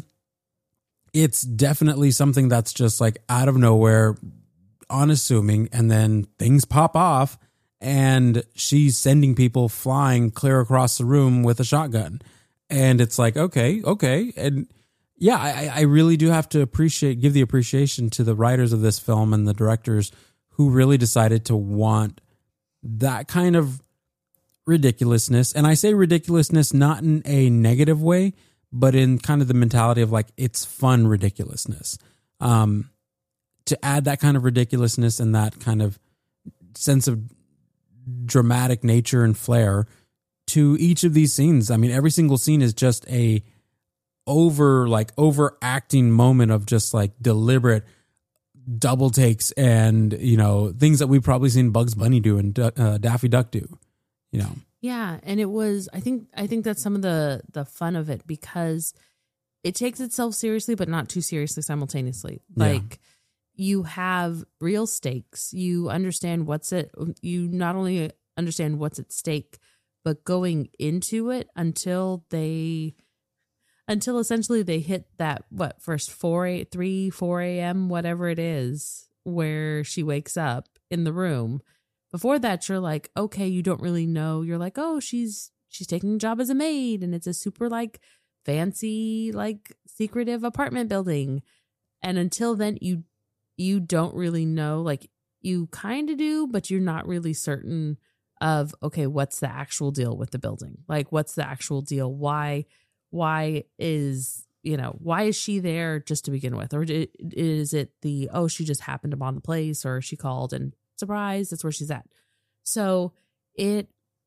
it's definitely something that's just like out of nowhere, unassuming, and then things pop off and she's sending people flying clear across the room with a shotgun. And it's like, okay, okay. And yeah, I, I really do have to appreciate, give the appreciation to the writers of this film and the directors who really decided to want that kind of ridiculousness. And I say ridiculousness not in a negative way, but in kind of the mentality of like, it's fun ridiculousness. Um, to add that kind of ridiculousness and that kind of sense of dramatic nature and flair to each of these scenes. I mean, every single scene is just a over, like overacting moment of just like deliberate double takes and, you know, things that we've probably seen Bugs Bunny do and uh, Daffy Duck do, you know. Yeah, and it was, I think I think that's some of the the fun of it, because it takes itself seriously but not too seriously simultaneously. Like yeah. you have real stakes. You understand what's it you not only understand what's at stake, but going into it until they until essentially they hit that what first four eight three four a.m. whatever it is where she wakes up in the room. Before that, you're like, okay, you don't really know. You're like, oh, she's she's taking a job as a maid, and it's a super like fancy, like secretive apartment building. And until then, you you don't really know. Like you kind of do, but you're not really certain of, okay, what's the actual deal with the building? Like, what's the actual deal? Why why is you know why is she there just to begin with, or is it the oh she just happened upon the place, or she called and surprise, that's where she's at. So it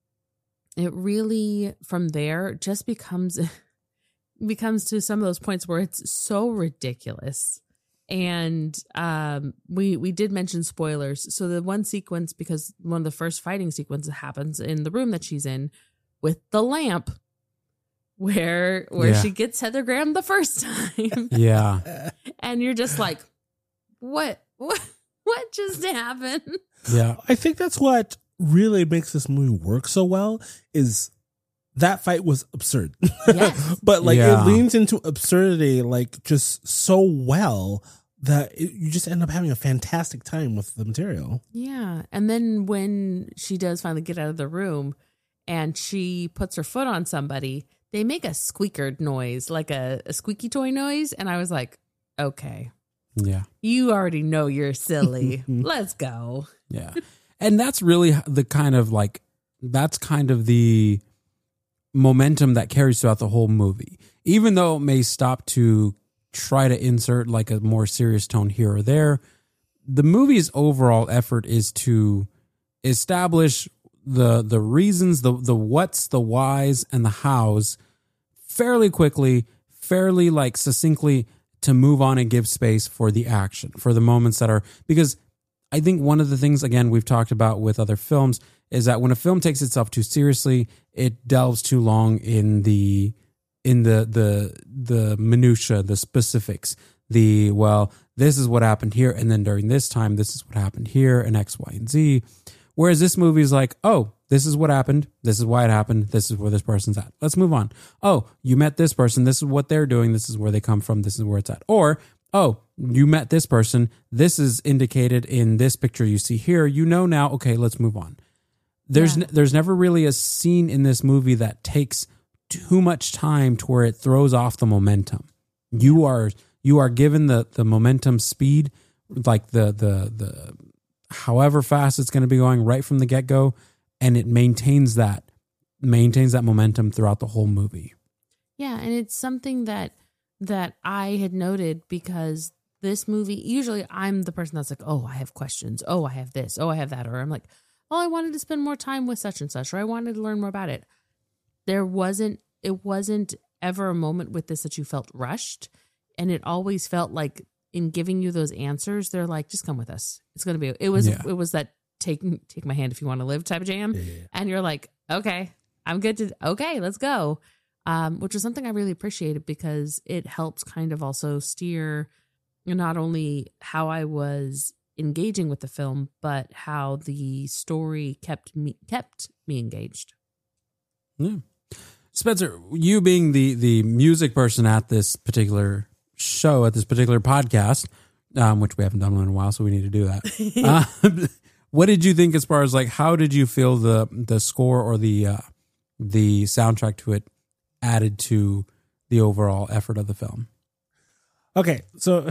it really from there just becomes becomes to some of those points where it's so ridiculous. And um we we did mention spoilers. So the one sequence, because one of the first fighting sequences happens in the room that she's in with the lamp, where where Yeah. she gets Heather Graham the first time. Yeah. And you're just like, what what what just happened? Yeah. I think that's what really makes this movie work so well is that fight was absurd. Yes. But like Yeah. it leans into absurdity like just so well that it, you just end up having a fantastic time with the material. Yeah. And then when she does finally get out of the room and she puts her foot on somebody, they make a squeaker noise, like a, a squeaky toy noise. And I was like, okay, Yeah. you already know you're silly. Let's go. Yeah. And that's really the kind of like, that's kind of the momentum that carries throughout the whole movie. Even though it may stop to try to insert like a more serious tone here or there, the movie's overall effort is to establish the the reasons, the the what's, the whys, and the hows fairly quickly, fairly like succinctly, to move on and give space for the action, for the moments that are, because I think one of the things, again, we've talked about with other films is that when a film takes itself too seriously, it delves too long in the in the the the minutia, the specifics, the, well, this is what happened here, and then during this time, this is what happened here, and X, Y, and Z. Whereas this movie is like, oh, this is what happened, this is why it happened, this is where this person's at. Let's move on. Oh, you met this person, this is what they're doing, this is where they come from, this is where it's at. Or, oh, you met this person, this is indicated in this picture you see here, you know now, okay, let's move on. There's Yeah. n- there's never really a scene in this movie that takes too much time to where it throws off the momentum. You are you are given the the momentum speed, like the the the however fast it's going to be going right from the get-go, and it maintains that maintains that momentum throughout the whole movie. Yeah, and it's something that that I had noted because this movie, usually I'm the person that's like, oh, I have questions. Oh, I have this. Oh, I have that. Or I'm like, oh, I wanted to spend more time with such and such, or I wanted to learn more about it. There wasn't, it wasn't ever a moment with this that you felt rushed. And it always felt like in giving you those answers, they're like, just come with us. It's going to be, it was, Yeah. it was that take, take my hand if you want to live type of jam. Yeah. And you're like, okay, I'm good to, okay, let's go. Um, which was something I really appreciated because it helps kind of also steer not only how I was engaging with the film, but how the story kept me kept me engaged. Yeah. Spencer, you being the the music person at this particular show, at this particular podcast, um, which we haven't done one in a while, so we need to do that. uh, what did you think as far as like, how did you feel the the score or the uh, the soundtrack to it added to the overall effort of the film? Okay, so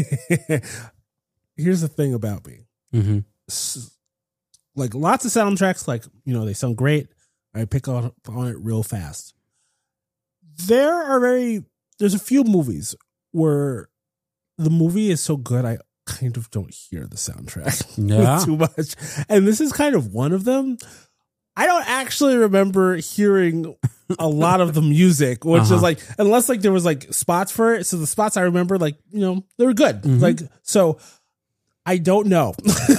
here's the thing about me. Mm-hmm. S- Like lots of soundtracks, like, you know, they sound great. I pick on, on it real fast. There are very, there's a few movies where the movie is so good, I kind of don't hear the soundtrack Yeah. too much. And this is kind of one of them. I don't actually remember hearing a lot of the music, which Uh-huh. is like, unless like there was like spots for it. So the spots I remember, like, you know, they were good. Mhm. Like, so I don't know.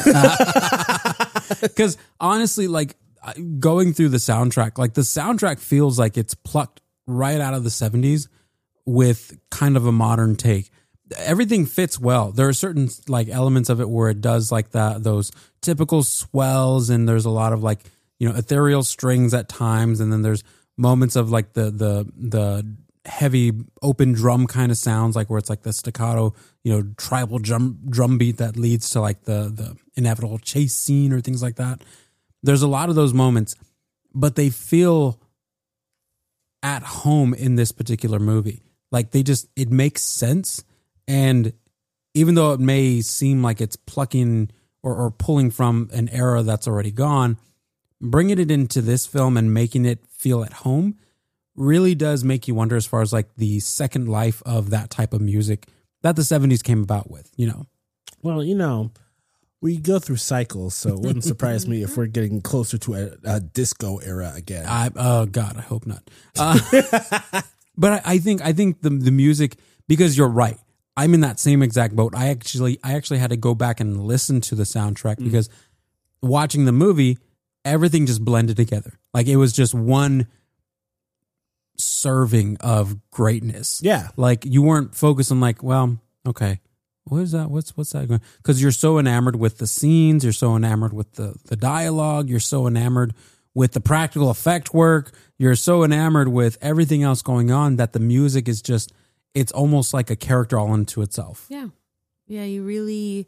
Because honestly, like going through the soundtrack, like the soundtrack feels like it's plucked right out of the seventies with kind of a modern take. Everything fits well. There are certain like elements of it where it does like that, those typical swells, and there's a lot of like, you know, ethereal strings at times, and then there's moments of like the the the heavy open drum kind of sounds, like where it's like the staccato, you know, tribal drum drum beat that leads to like the the inevitable chase scene or things like that. There's a lot of those moments, but they feel at home in this particular movie. Like they just, it makes sense. And even though it may seem like it's plucking or, or pulling from an era that's already gone, bringing it into this film and making it feel at home really does make you wonder as far as like the second life of that type of music that the seventies came about with, you know. Well, you know, we go through cycles, so it wouldn't surprise me if we're getting closer to a, a disco era again. I oh God, I hope not. Uh, but I, I think I think the the music, because you're right. I'm in that same exact boat. I actually I actually had to go back and listen to the soundtrack Mm. because watching the movie, everything just blended together. Like it was just one serving of greatness. Yeah. Like you weren't focused on like, well, okay, what is that? What's what's that going? Because you're so enamored with the scenes, you're so enamored with the the dialogue, you're so enamored with the practical effect work, you're so enamored with everything else going on that the music is just, it's almost like a character all unto itself. Yeah. Yeah, you really,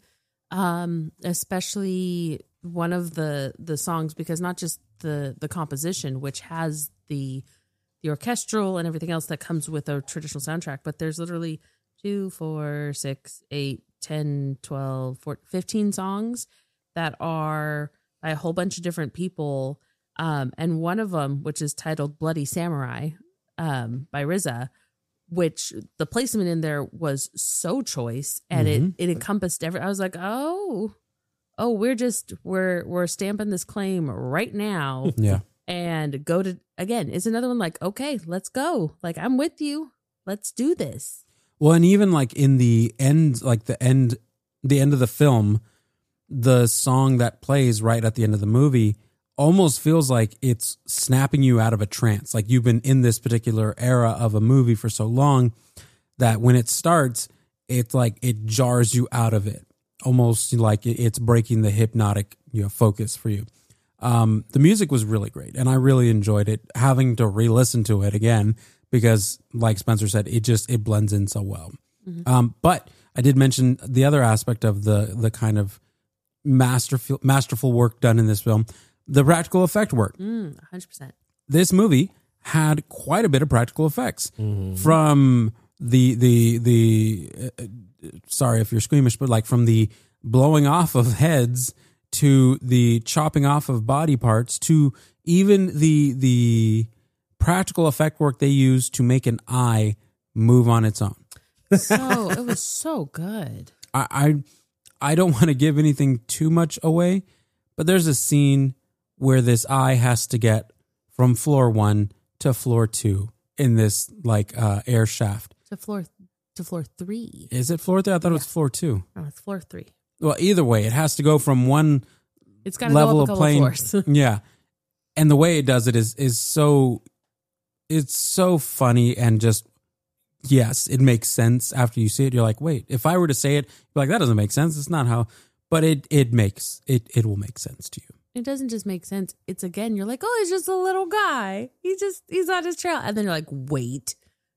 um, especially one of the the songs, because not just the the composition, which has the the orchestral and everything else that comes with a traditional soundtrack, but there's literally two, four, six, eight, ten, twelve, fourteen, fifteen songs that are by a whole bunch of different people. Um, and one of them, which is titled Bloody Samurai, um, by R Z A, which the placement in there was so choice, and Mm-hmm. it, it encompassed every, I was like, oh, oh, we're just, we're, we're stamping this claim right now. Yeah. And go to, again, it's another one like, okay, let's go. Like, I'm with you. Let's do this. Well, and even like in the end, like the end, the end of the film, the song that plays right at the end of the movie almost feels like it's snapping you out of a trance. Like you've been in this particular era of a movie for so long that when it starts, it's like it jars you out of it, almost like it's breaking the hypnotic, you know, focus for you. Um, the music was really great, and I really enjoyed it. Having to re-listen to it again because, like Spencer said, it just it blends in so well. Mm-hmm. Um, but I did mention the other aspect of the the kind of masterful masterful work done in this film, the practical effect work. Mm, one hundred percent. This movie had quite a bit of practical effects Mm-hmm. from the the the. Uh, sorry if you're squeamish, but like from the blowing off of heads to the chopping off of body parts to even the the practical effect work they used to make an eye move on its own. So it was so good. I I, I don't want to give anything too much away, but there's a scene where this eye has to get from floor one to floor two in this like uh, air shaft. To floor to floor three. Is it floor three? I thought it was floor two. Oh, it's floor three. Well, either way, it has to go from one It's got to level go up a of couple plane. of floors. Yeah. And the way it does it is is so it's so funny and just yes, it makes sense after you see it. You're like, wait, if I were to say it, you're like, that doesn't make sense. It's not how but it it makes it it will make sense to you. It doesn't just make sense. It's again, you're like, oh, he's just a little guy. He just he's on his trail. And then you're like, wait,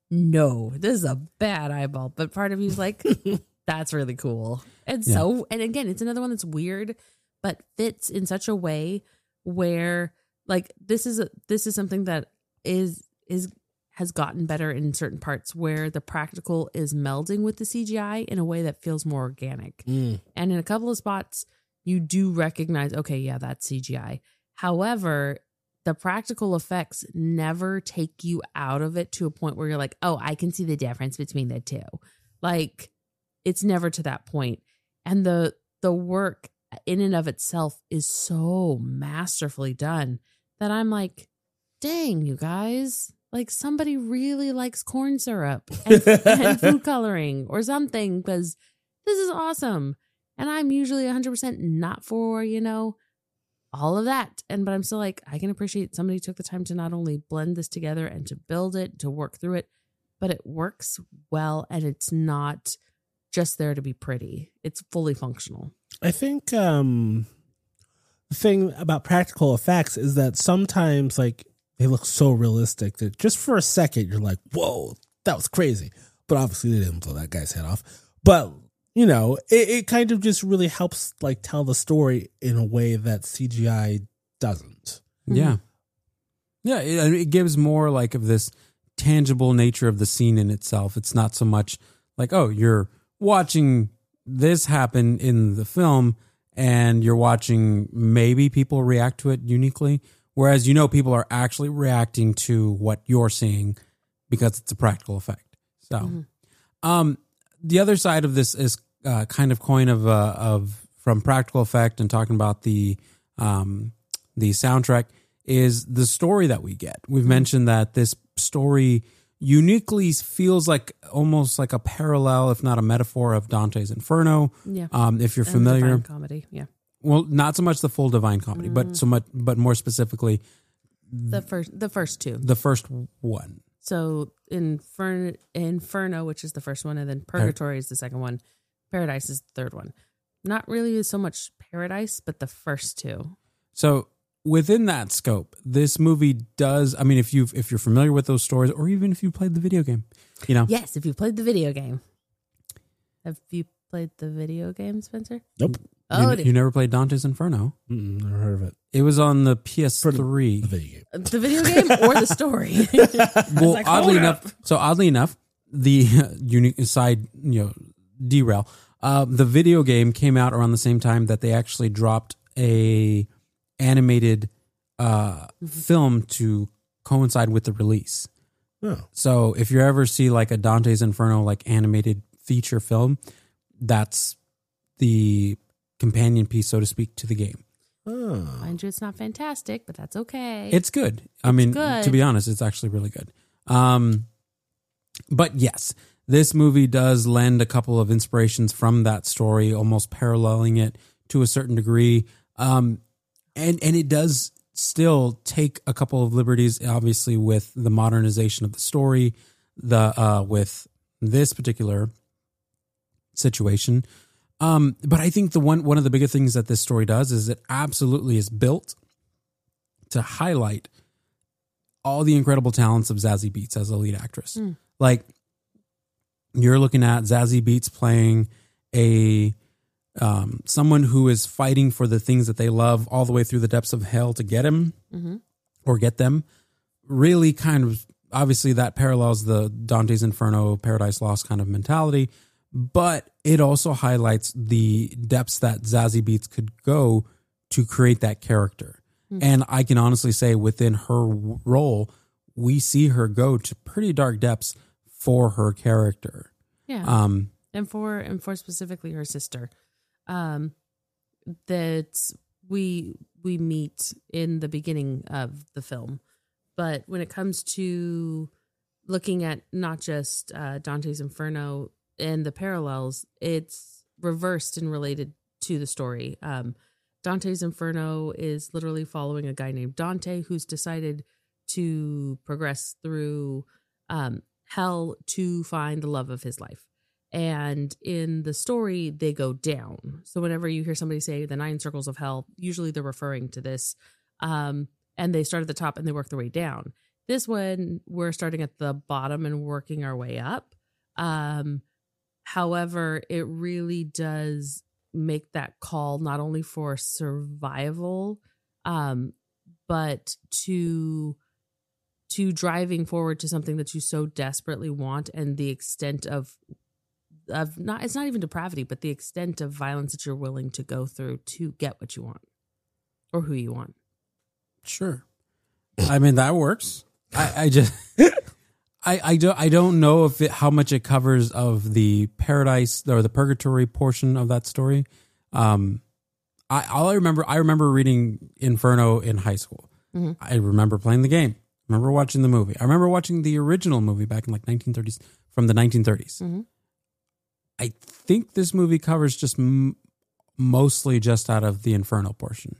no, this is a bad eyeball. But part of you's like, that's really cool. And Yeah. so, and again, it's another one that's weird, but fits in such a way where like this is a, this is something that is is has gotten better in certain parts where the practical is melding with the C G I in a way that feels more organic. Mm. And in a couple of spots, you do recognize, okay, yeah, that's C G I. However, the practical effects never take you out of it to a point where you're like, oh, I can see the difference between the two. Like, it's never to that point. And the the work in and of itself is so masterfully done that I'm like, dang, you guys, like somebody really likes corn syrup and, and food coloring or something, because this is awesome. And I'm usually one hundred percent not for, you know, all of that. And but I'm still like, I can appreciate somebody took the time to not only blend this together and to build it, to work through it, but it works well and it's not just there to be pretty. It's fully functional. I think um, the thing about practical effects is that sometimes like they look so realistic that just for a second you're like, whoa, that was crazy. But obviously they didn't blow that guy's head off. But you know, it, it kind of just really helps like tell the story in a way that C G I doesn't. Yeah. Yeah, it, it gives more like of this tangible nature of the scene in itself. It's not so much like, oh, you're watching this happen in the film and you're watching maybe people react to it uniquely, whereas you know people are actually reacting to what you're seeing because it's a practical effect. So mm-hmm. um, the other side of this is uh, kind of coin of uh, of from practical effect and talking about the um, the soundtrack is the story that we get. We've mm-hmm. mentioned that this story uniquely feels like almost like a parallel, if not a metaphor, of Dante's Inferno. Yeah. Um, if you're And familiar, Divine Comedy. Yeah. well, not so much the full Divine Comedy, mm. but so much, but more specifically, the first, the first two. The first one. So Infern- Inferno, which is the first one, and then Purgatory is the second one. Paradise is the third one. Not really so much Paradise, but the first two. So within that scope, this movie does. I mean, if you if you're familiar with those stories, or even if you played the video game, you know. Yes, if you played the video game. Have you played the video game, Spencer? Nope. Oh, you, you never played Dante's Inferno? Mm-mm, never heard of it. It was on the P S three. The video game. the video game or the story? Well, like, oddly hold enough, up. so oddly enough, the uh, unique side, you know, derail. Uh, the video game came out around the same time that they actually dropped a animated uh, film to coincide with the release. Oh. So if you ever see like a Dante's Inferno like animated feature film, that's the companion piece, so to speak, to the game. Oh. Mind you, it's not fantastic, but that's okay. It's good. I mean, good. to be honest, it's actually really good. Um, but yes, this movie does lend a couple of inspirations from that story, almost paralleling it to a certain degree. Um, and, and it does still take a couple of liberties, obviously, with the modernization of the story, the uh, with this particular situation. Um, but I think the one one of the biggest things that this story does is it absolutely is built to highlight all the incredible talents of Zazie Beetz as a lead actress. Mm. Like, you're looking at Zazie Beetz playing a um, someone who is fighting for the things that they love all the way through the depths of hell to get him Mm-hmm. or get them. Really kind of, obviously that parallels the Dante's Inferno, Paradise Lost kind of mentality, but it also highlights the depths that Zazie Beetz could go to create that character. Mm-hmm. And I can honestly say within her role, we see her go to pretty dark depths for her character. Yeah. Um, and for and for specifically her sister. Um that we we meet in the beginning of the film. But when it comes to looking at not just uh, Dante's Inferno and the parallels, it's reversed and related to the story. Um, Dante's Inferno is literally following a guy named Dante who's decided to progress through um, hell to find the love of his life. And in the story, they go down. So whenever you hear somebody say the nine circles of hell, usually they're referring to this. Um, and they start at the top and they work their way down. This one, we're starting at the bottom and working our way up. Um, however, it really does make that call not only for survival, um, but to to driving forward to something that you so desperately want, and the extent of of not it's not even depravity, but the extent of violence that you're willing to go through to get what you want or who you want. Sure. I mean, that works. I, I just, I, I don't, I don't know if it, how much it covers of the paradise or the purgatory portion of that story. Um, I, all I remember, I remember reading Inferno in high school. Mm-hmm. I remember playing the game. I remember watching the movie. I remember watching the original movie back in like nineteen thirties, from the nineteen thirties. Mm-hmm. I think this movie covers just m- mostly just out of the Inferno portion.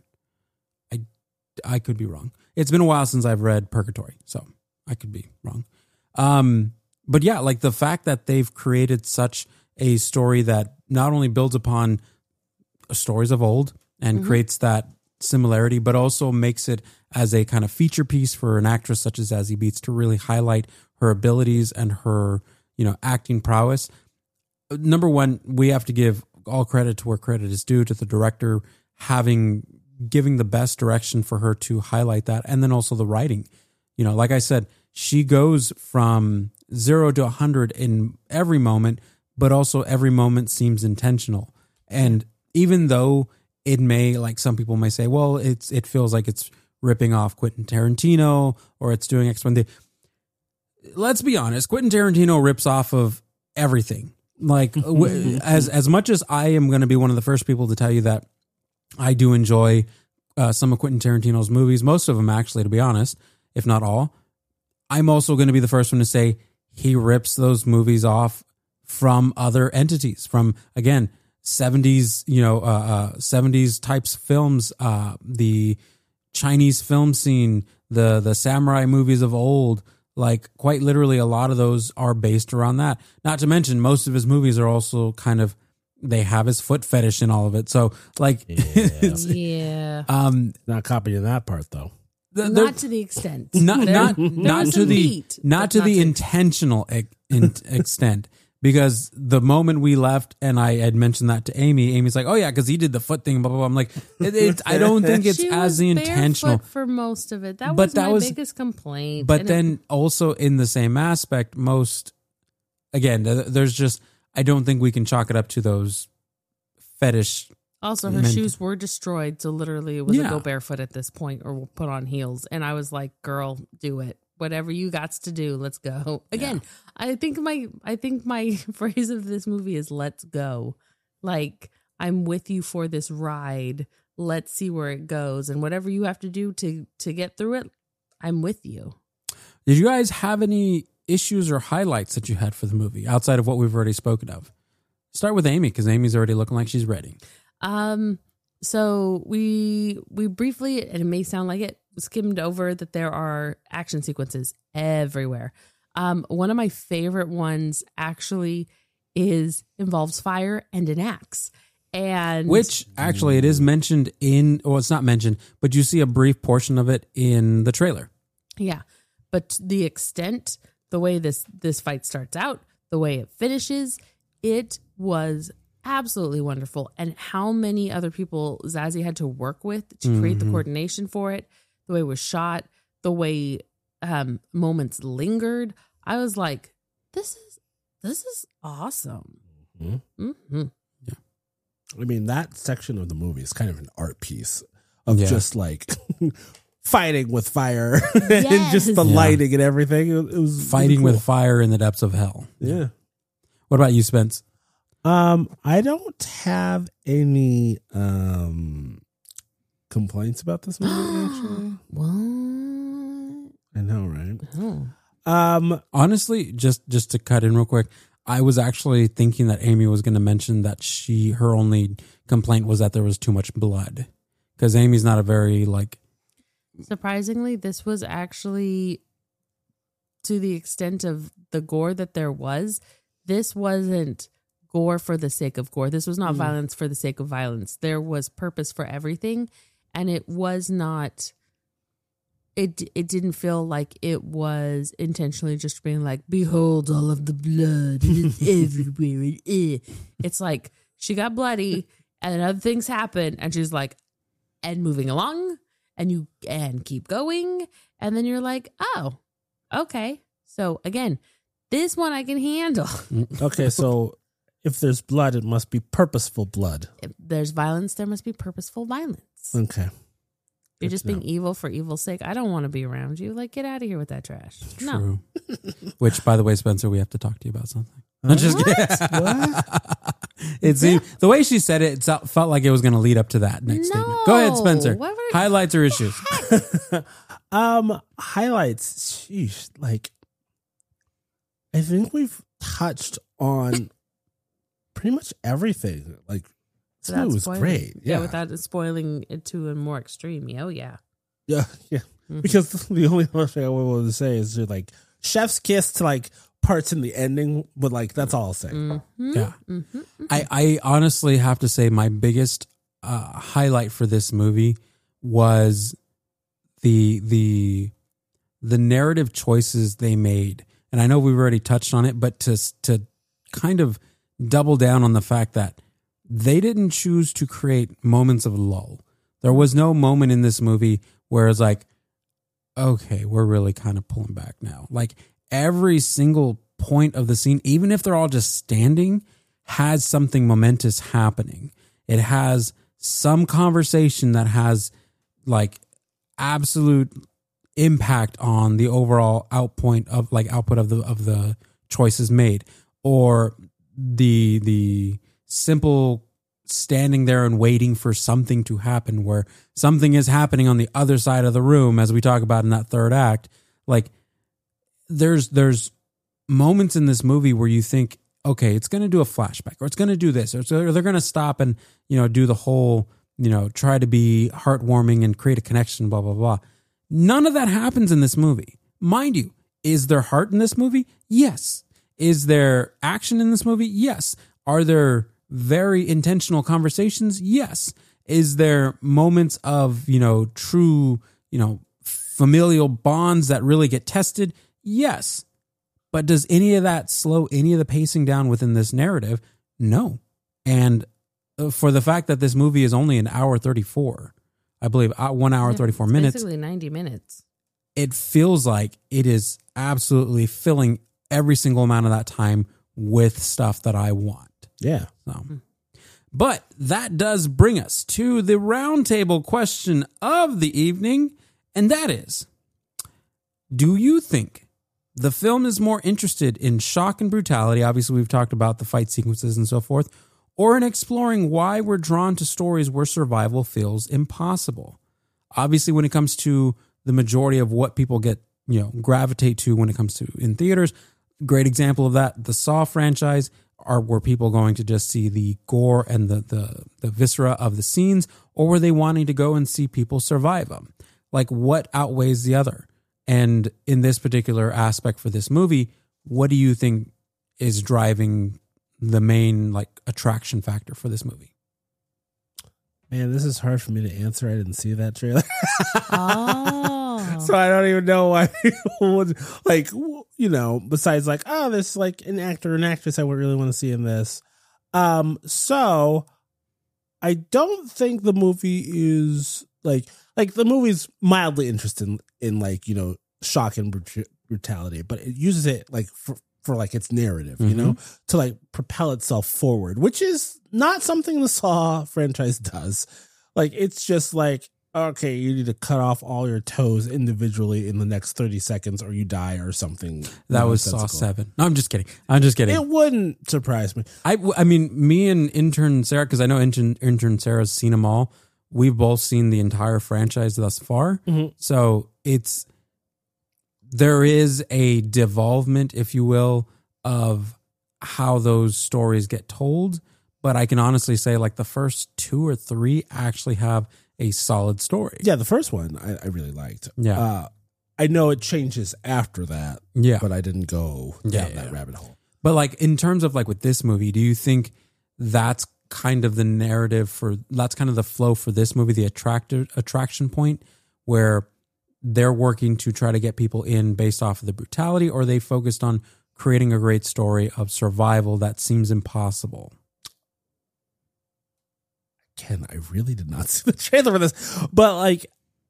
I could be wrong. It's been a while since I've read Purgatory, so I could be wrong. Um, but yeah, like the fact that they've created such a story that not only builds upon stories of old and Mm-hmm. creates that similarity, but also makes it as a kind of feature piece for an actress such as Zazie Beetz to really highlight her abilities and her, you know, acting prowess. Number one, we have to give all credit to where credit is due, to the director having giving the best direction for her to highlight that. And then also the writing, you know, like I said, she goes from zero to a hundred in every moment, but also every moment seems intentional. And even though it may, like some people may say, well, it's, it feels like it's ripping off Quentin Tarantino or it's doing X, Y, Z. Let's be honest. Quentin Tarantino rips off of everything. Like w- as, as much as I am going to be one of the first people to tell you that I do enjoy uh, some of Quentin Tarantino's movies, most of them actually, to be honest, if not all. I'm also going to be the first one to say he rips those movies off from other entities, from, again, seventies, you know, uh, uh, seventies types films, uh, the Chinese film scene, the the samurai movies of old, Like, quite literally, a lot of those are based around that. Not to mention, most of his movies are also kind of, they have his foot fetish in all of it. So, like, Yeah. it's, Yeah. um, Not copying that part though. th- Not there- to the extent. not There- not there not was to some the heat, not but to not the intentional ex- in, extent. Because the moment we left and I had mentioned that to Amy, Amy's like, "Oh yeah, because he did the foot thing." Blah blah blah. I'm like, it, it, I don't think it's She as was the intentional. barefoot for most of it. That But was that my was- biggest complaint. But And it- then also in the same aspect, most again, th- there's just I don't think we can chalk it up to those fetish. also her meant- shoes were destroyed, so literally it was Yeah. a go barefoot at this point or put on heels. And I was like, "Girl, do it. Whatever you got to do, let's go." Again, I think my I think my phrase of this movie is "Let's go." Like, I'm with you for this ride. Let's see where it goes, and whatever you have to do to to get through it, I'm with you. Did you guys have any issues or highlights that you had for the movie outside of what we've already spoken of? Start with Amy because Amy's already looking like she's ready. Um, so we we briefly, and it may sound like it, skimmed over that there are action sequences everywhere. Um, one of my favorite ones actually is involves fire and an axe, and Which actually it is mentioned in, well, it's not mentioned, but you see a brief portion of it in the trailer. yeah, but the extent, the way this this fight starts out, the way it finishes, it was absolutely wonderful. And how many other people Zazie had to work with to create the coordination for it, the way it was shot, the way um, moments lingered. I was like, this is this is awesome. Mm-hmm. hmm I mean, that section of the movie is kind of an art piece of Yeah. just like fighting with fire and just the Yes. lighting and everything. It, it was Fighting really with fire in the depths of hell. cool. Yeah. What about you, Spence? Um, I don't have any um complaints about this movie. Actually, What? I know, right? Oh. Um, Honestly, just just to cut in real quick, I was actually thinking that Amy was going to mention that she her only complaint was that there was too much blood because Amy's not a very like Surprisingly, this was actually, to the extent of the gore that there was, this wasn't gore for the sake of gore. This was not violence for the sake of violence. There was purpose for everything, and it was not. It it didn't feel like it was intentionally just being like, "Behold all of the blood, it is everywhere." Eh. It's like she got bloody, and then other things happen, and she's like, and moving along. And you and keep going, and then you're like, oh, okay. So again, this one I can handle. okay, so if there's blood, it must be purposeful blood. If there's violence, there must be purposeful violence. Okay. You're Good just to know. being evil for evil's sake. I don't want to be around you. Like, get out of here with that trash. No. true. Which, by the way, Spencer, we have to talk to you about something. I'm just kidding. It seemed, the way she said it, it felt like it was going to lead up to that next No. statement. Go ahead, Spencer. What were- Highlights or issues? Um, highlights. Sheesh, like I think we've touched on pretty much everything. Like this Without movie was spoiling- great. Yeah, Yeah, without spoiling it to a more extreme. Oh, yeah. yeah, yeah. Mhm. Because the only other thing I wanted to say is just like chef's kiss to like parts in the ending, but like that's all I'll say. Mhm. Yeah. Mhm. I, I honestly have to say my biggest uh, highlight for this movie was the the the narrative choices they made. And I know we've already touched on it, but to to kind of double down on the fact that they didn't choose to create moments of lull. There was no moment in this movie where it's like, okay, we're really kind of pulling back now. Like every single point of the scene, even if they're all just standing, has something momentous happening. It has some conversation that has like absolute impact on the overall outpoint of like output of the of the choices made, or the the simple standing there and waiting for something to happen where something is happening on the other side of the room, as we talk about in that third act. Like there's there's moments in this movie where you think, okay, it's going to do a flashback, or it's going to do this, or, it's, or they're going to stop and, you know, do the whole, you know, try to be heartwarming and create a connection, blah, blah, blah. None of that happens in this movie. Mind you, Is there heart in this movie? Yes. Is there action in this movie? Yes. Are there very intentional conversations? Yes. Is there moments of, you know, true, you know, familial bonds that really get tested? Yes. But does any of that slow any of the pacing down within this narrative? No. And for the fact that this movie is only an hour thirty-four, I believe one hour, Yeah, thirty-four it's minutes. Basically ninety minutes. It feels like it is absolutely filling every single amount of that time with stuff that I want. Yeah. So, but that does bring us to the roundtable question of the evening, and that is, do you think the film is more interested in shock and brutality? Obviously, we've talked about the fight sequences and so forth, or in exploring why we're drawn to stories where survival feels impossible. Obviously, when it comes to the majority of what people get, you know, gravitate to when it comes to in theaters, great example of that, the Saw franchise, are were people going to just see the gore and the the the viscera of the scenes, or were they wanting to go and see people survive them? Like, what outweighs the other? And in this particular aspect for this movie, what do you think is driving the main like attraction factor for this movie? Man, this is hard for me to answer. I didn't see that trailer. Oh. So I don't even know why people would, like, you know, besides like, oh, this like an actor or an actress I would really want to see in this. Um, so I don't think the movie is like, like the movie's mildly interested in, in like, you know, shock and brut- brutality, but it uses it like for, for like its narrative, you Mm-hmm. know, to like propel itself forward, which is not something the Saw franchise does. Like, it's just like, okay, you need to cut off all your toes individually in the next thirty seconds or you die or something. That was Saw nonsensical. seven. No, I'm just kidding. I'm just kidding. It wouldn't surprise me. I, I mean, me and intern Sarah, because I know intern, intern Sarah's seen them all. We've both seen the entire franchise thus far. Mm-hmm. So it's, there is a devolvement, if you will, of how those stories get told. But I can honestly say like the first two or three actually have a solid story. Yeah, the first one I, I really liked. Yeah. Uh, I know it changes after that, Yeah. but I didn't go down Yeah, that yeah. rabbit hole. But like in terms of like with this movie, do you think that's kind of the narrative for, that's kind of the flow for this movie, the attractive attraction point where they're working to try to get people in based off of the brutality, or are they focused on creating a great story of survival that seems impossible? Ken, I really did not see the trailer for this, but like,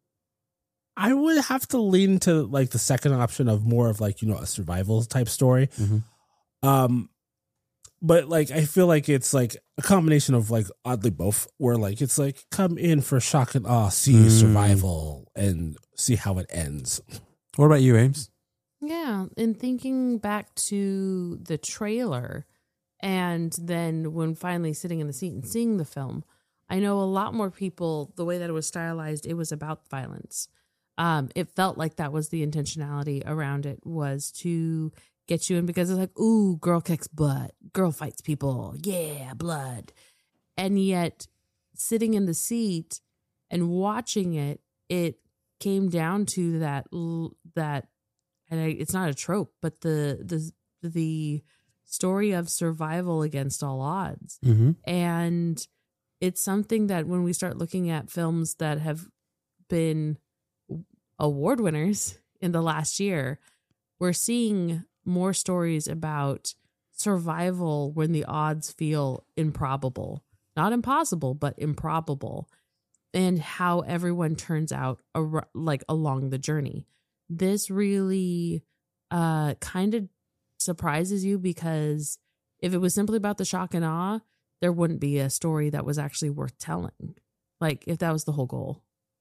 I would have to lean to like the second option of more of like, you know, a survival type story. Mm-hmm. Um, but like, I feel like it's like a combination of like oddly both, where like it's like come in for shock and awe, see Mm. survival, and see how it ends. What about you, Ames? Yeah, and thinking back to the trailer and then when finally sitting in the seat and seeing the film, I know a lot more people, the way that it was stylized, it was about violence. Um, it felt like that was the intentionality around it, was to get you in because it's like, ooh, girl kicks butt, girl fights people, yeah, blood. And yet sitting in the seat and watching it, it came down to that, that, and I, it's not a trope, but the, the, the story of survival against all odds. Mm-hmm. And it's something that when we start looking at films that have been award winners in the last year, we're seeing more stories about survival when the odds feel improbable, not impossible, but improbable, and how everyone turns out ar- like along the journey. This really uh, kind of surprises you, because if it was simply about the shock and awe, there wouldn't be a story that was actually worth telling. Like if that was the whole goal.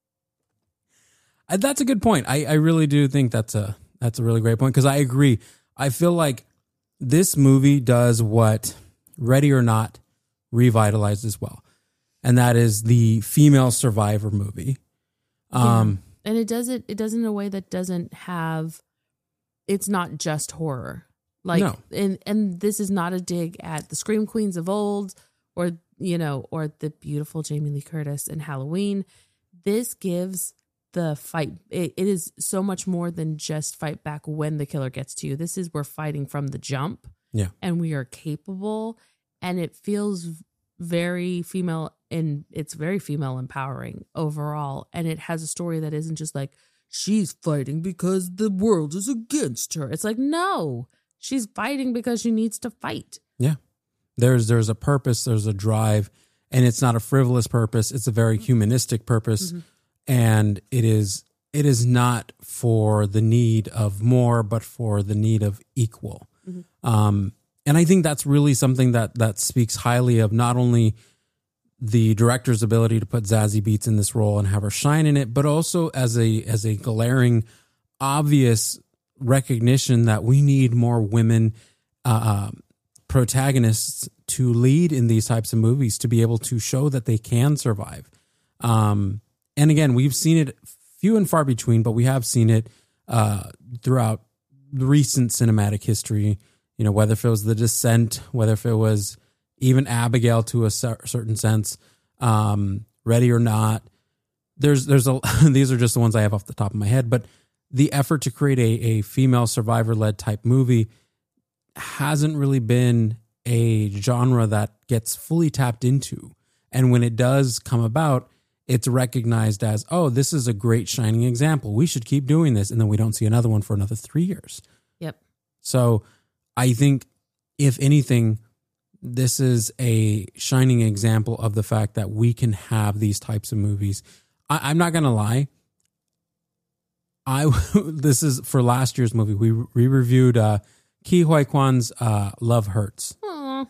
Uh, That's a good point. I, I really do think that's a that's a really great point, because I agree. I feel like this movie does what Ready or Not revitalized as well, and that is the female survivor movie. Um, Yeah. And it does it. It does it in a way that doesn't have. It's not just horror. Like, No. and and this is not a dig at the Scream Queens of old, or you know, or the beautiful Jamie Lee Curtis in Halloween. This gives the fight. It, it is so much more than just fight back when the killer gets to you. This is we're fighting from the jump. Yeah. And we are capable, and it feels very female, and it's very female empowering overall. And it has a story that isn't just like, she's fighting because the world is against her. It's like, no, she's fighting because she needs to fight. Yeah. There's there's a purpose, there's a drive, and it's not a frivolous purpose. It's a very humanistic purpose. Mm-hmm. And it is it is not for the need of more, but for the need of equal. Mm-hmm. Um, and I think that's really something that that speaks highly of not only the director's ability to put Zazie Beetz in this role and have her shine in it, but also as a as a glaring, obvious recognition that we need more women uh, protagonists to lead in these types of movies, to be able to show that they can survive. Um, and again, we've seen it few and far between, but we have seen it uh, throughout recent cinematic history. You know, whether if it was The Descent, whether if it was even Abigail to a certain sense, um, Ready or Not. There's, there's a, these are just the ones I have off the top of my head, but the effort to create a, a female survivor-led type movie hasn't really been a genre that gets fully tapped into. And when it does come about, it's recognized as, oh, this is a great shining example. We should keep doing this. And then we don't see another one for another three years. Yep. So I think, if anything, this is a shining example of the fact that we can have these types of movies. I, I'm not going to lie. I this is for last year's movie. We we reviewed uh, Ke Huy Quan's uh, Love Hurts. Aww.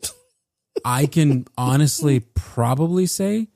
I can honestly probably say,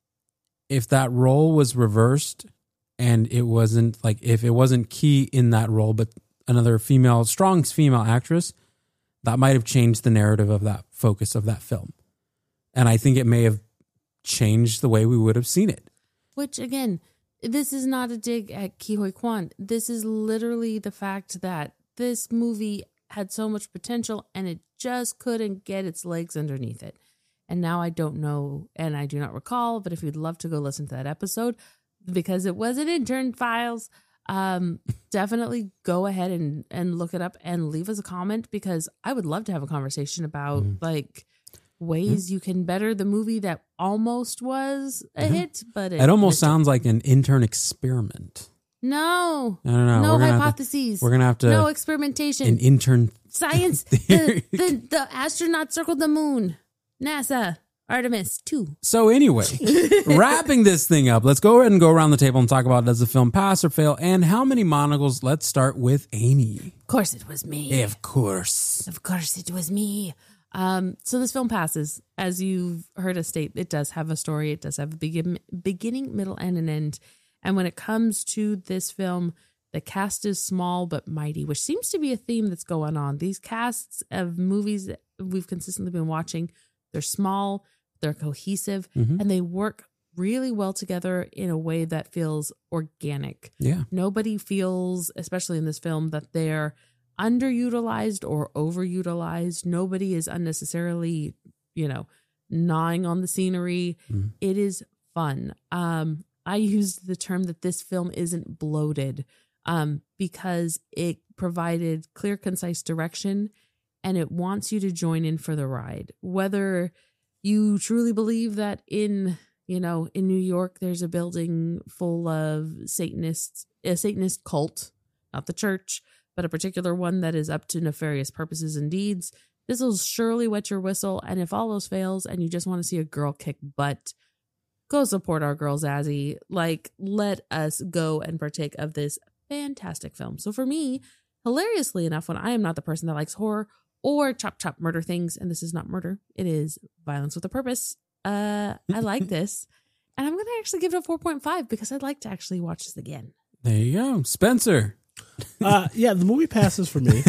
if that role was reversed and it wasn't like if it wasn't Ke in that role, but another female, strong female actress, that might have changed the narrative of that focus of that film. And I think it may have changed the way we would have seen it. Which, again, this is not a dig at Ke Huy Quan. This is literally the fact that this movie had so much potential and it just couldn't get its legs underneath it. And now I don't know, and I do not recall, but if you'd love to go listen to that episode, because it was an Intern Files, um, definitely go ahead and, and look it up and leave us a comment, because I would love to have a conversation about mm. like ways mm. you can better the movie that almost was a mm-hmm. hit, but it, it almost sounds it. like an intern experiment. No, no, no, no. no we're hypotheses. To, we're gonna have to no experimentation. An intern science. the, the the astronaut circled the moon. NASA. Artemis two. So anyway, wrapping this thing up, let's go ahead and go around the table and talk about, does the film pass or fail, and how many monocles? Let's start with Amy. Of course it was me. Of course. Of course it was me. Um, so this film passes. As you've heard us state, it does have a story. It does have a begin, beginning, middle, and an end. And when it comes to this film, the cast is small but mighty, which seems to be a theme that's going on. These casts of movies that we've consistently been watching, they're small, they're cohesive, mm-hmm. and they work really well together in a way that feels organic. Yeah. Nobody feels, especially in this film, that they're underutilized or overutilized. Nobody is unnecessarily, you know, gnawing on the scenery. Mm. It is fun. Um, I used the term that this film isn't bloated um, because it provided clear, concise direction, and it wants you to join in for the ride. Whether you truly believe that in, you know, in New York, there's a building full of Satanists, a Satanist cult, not the church, but a particular one that is up to nefarious purposes and deeds, this will surely wet your whistle. And if all else fails and you just want to see a girl kick butt, go support our girl Zazie. Like, let us go and partake of this fantastic film. So for me, hilariously enough, when I am not the person that likes horror or chop chop murder things, and this is not murder, it is violence with a purpose, uh, I like this. And I'm going to actually give it a four point five because I'd like to actually watch this again. There you go. Spencer. uh, yeah, the movie passes for me.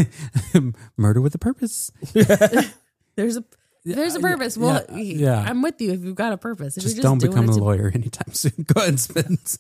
Murder with a purpose. There's a there's a purpose. Yeah, well, yeah. I'm with you if you've got a purpose. If just, you're just don't become a to- lawyer anytime soon. Go ahead, Spence.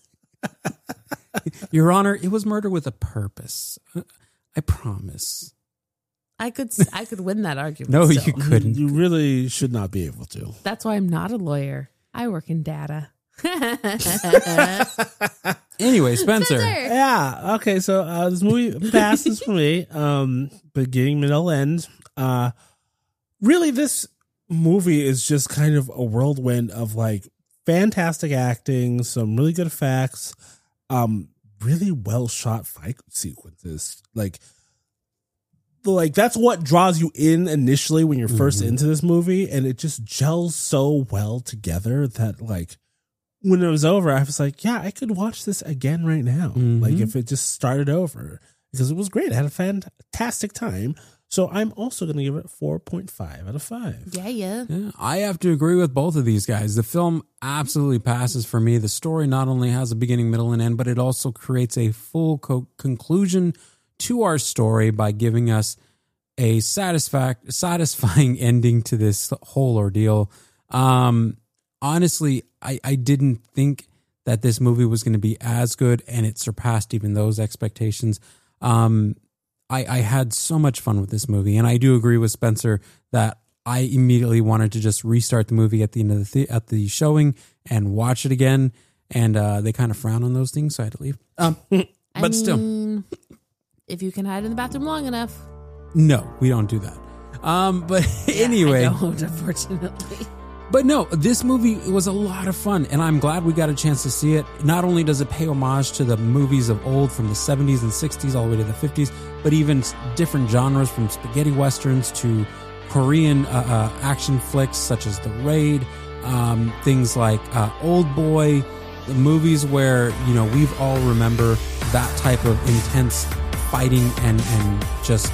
Your Honor, it was murder with a purpose. I promise. I could I could win that argument. No, still. you couldn't. You really should not be able to. That's why I'm not a lawyer. I work in data. Anyway, Spencer. Spencer. Yeah. Okay. So uh, this movie passes for me. Um, beginning, middle, end. Uh, really, this movie is just kind of a whirlwind of like fantastic acting, some really good effects, um, really well shot fight sequences. Like, like that's what draws you in initially when you're first Mm-hmm. into this movie, and it just gels so well together that like. When it was over, I was like, yeah, I could watch this again right now. Mm-hmm. Like if it just started over, because it was great. I had a fantastic time. So I'm also going to give it four point five out of five. Yeah, yeah. Yeah, I have to agree with both of these guys. The film absolutely passes for me. The story not only has a beginning, middle, and end, but it also creates a full co- conclusion to our story by giving us a satisfac- satisfying ending to this whole ordeal. Um, honestly, I, I didn't think that this movie was going to be as good, and it surpassed even those expectations. Um, I, I had so much fun with this movie, and I do agree with Spencer that I immediately wanted to just restart the movie at the end of the, the at the showing and watch it again. And uh, they kind of frown on those things, so I had to leave. Um, but I still, mean, if you can hide in the bathroom long enough. no, we don't do that. Um, but anyway, I don't, unfortunately. But no, this movie was a lot of fun, and I'm glad we got a chance to see it. Not only does it pay homage to the movies of old from the seventies and sixties all the way to the fifties, but even different genres from spaghetti westerns to Korean uh, uh, action flicks such as The Raid, um, things like uh, Old Boy, the movies where, you know, we've all remember that type of intense fighting and, and just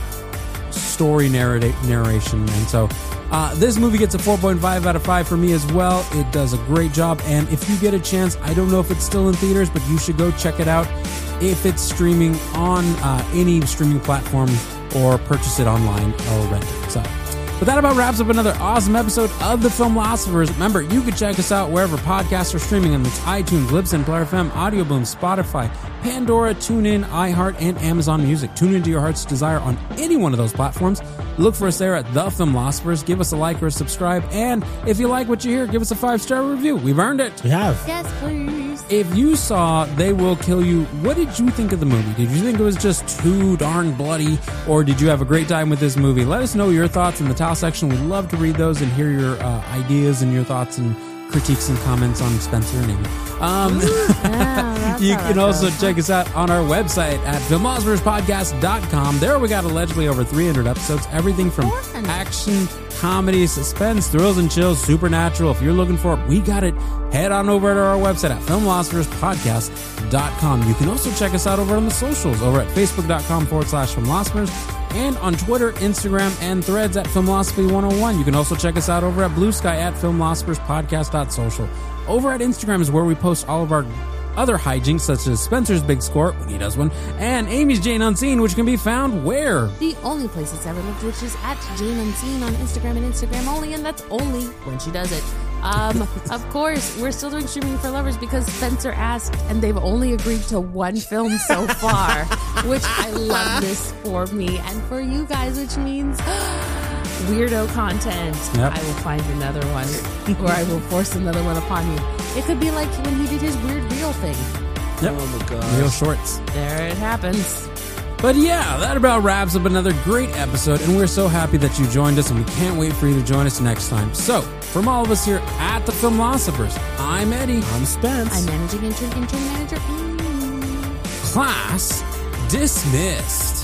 story narrati- narration. And so uh, this movie gets a four point five out of five for me as well. It does a great job. And if you get a chance, I don't know if it's still in theaters, but you should go check it out if it's streaming on uh, any streaming platform or purchase it online or rent it. So, but that about wraps up another awesome episode of The Filmlosophers. Remember, you can check us out wherever podcasts are streaming on this iTunes, Libsyn, Player F M, Audio Boom, Spotify, Pandora, TuneIn, iHeart, and Amazon Music. Tune into your heart's desire on any one of those platforms. Look for us there at The Filmlosophers. Give us a like or a subscribe. And if you like what you hear, give us a five-star review. We've earned it. We have. Yes, please. If you saw They Will Kill You, what did you think of the movie? Did you think it was just too darn bloody, or did you have a great time with this movie? Let us know your thoughts in the towel section. We'd love to read those and hear your uh, ideas and your thoughts and critiques and comments on Spencer and Amy. Um, Yeah, you how can that also goes. check us out on our website at filmosphers podcast dot com. There we got allegedly over three hundred episodes, everything from four hundred action, comedy, suspense, thrills and chills, supernatural. If you're looking for it, we got it. Head on over to our website at filmosphers podcast dot com. You can also check us out over on the socials over at facebook.com forward slash filmosphers and on Twitter, Instagram, and Threads at Filmosophy one oh one. You can also check us out over at Blue Sky at filmosphers podcast dot social. Over at Instagram is where we post all of our other hijinks, such as Spencer's Big Score, when he does one, and Amy's Jane Unseen, which can be found where? The only place it's ever lived, which is at Jane Unseen on Instagram and Instagram only, and that's only when she does it. Um, of course, we're still doing Streaming for Lovers because Spencer asked, and they've only agreed to one film so far, which I love this for me and for you guys, which means weirdo content. Yep. I will find another one, or I will force another one upon you. It could be like when he did his weird reel thing. Yep. Oh my god. Real shorts. There it happens. But yeah, that about wraps up another great episode, and we're so happy that you joined us, and we can't wait for you to join us next time. So, from all of us here at The Filmlosophers, I'm Eddie. I'm Spence. I'm managing intern, intern manager. Mm. Class dismissed.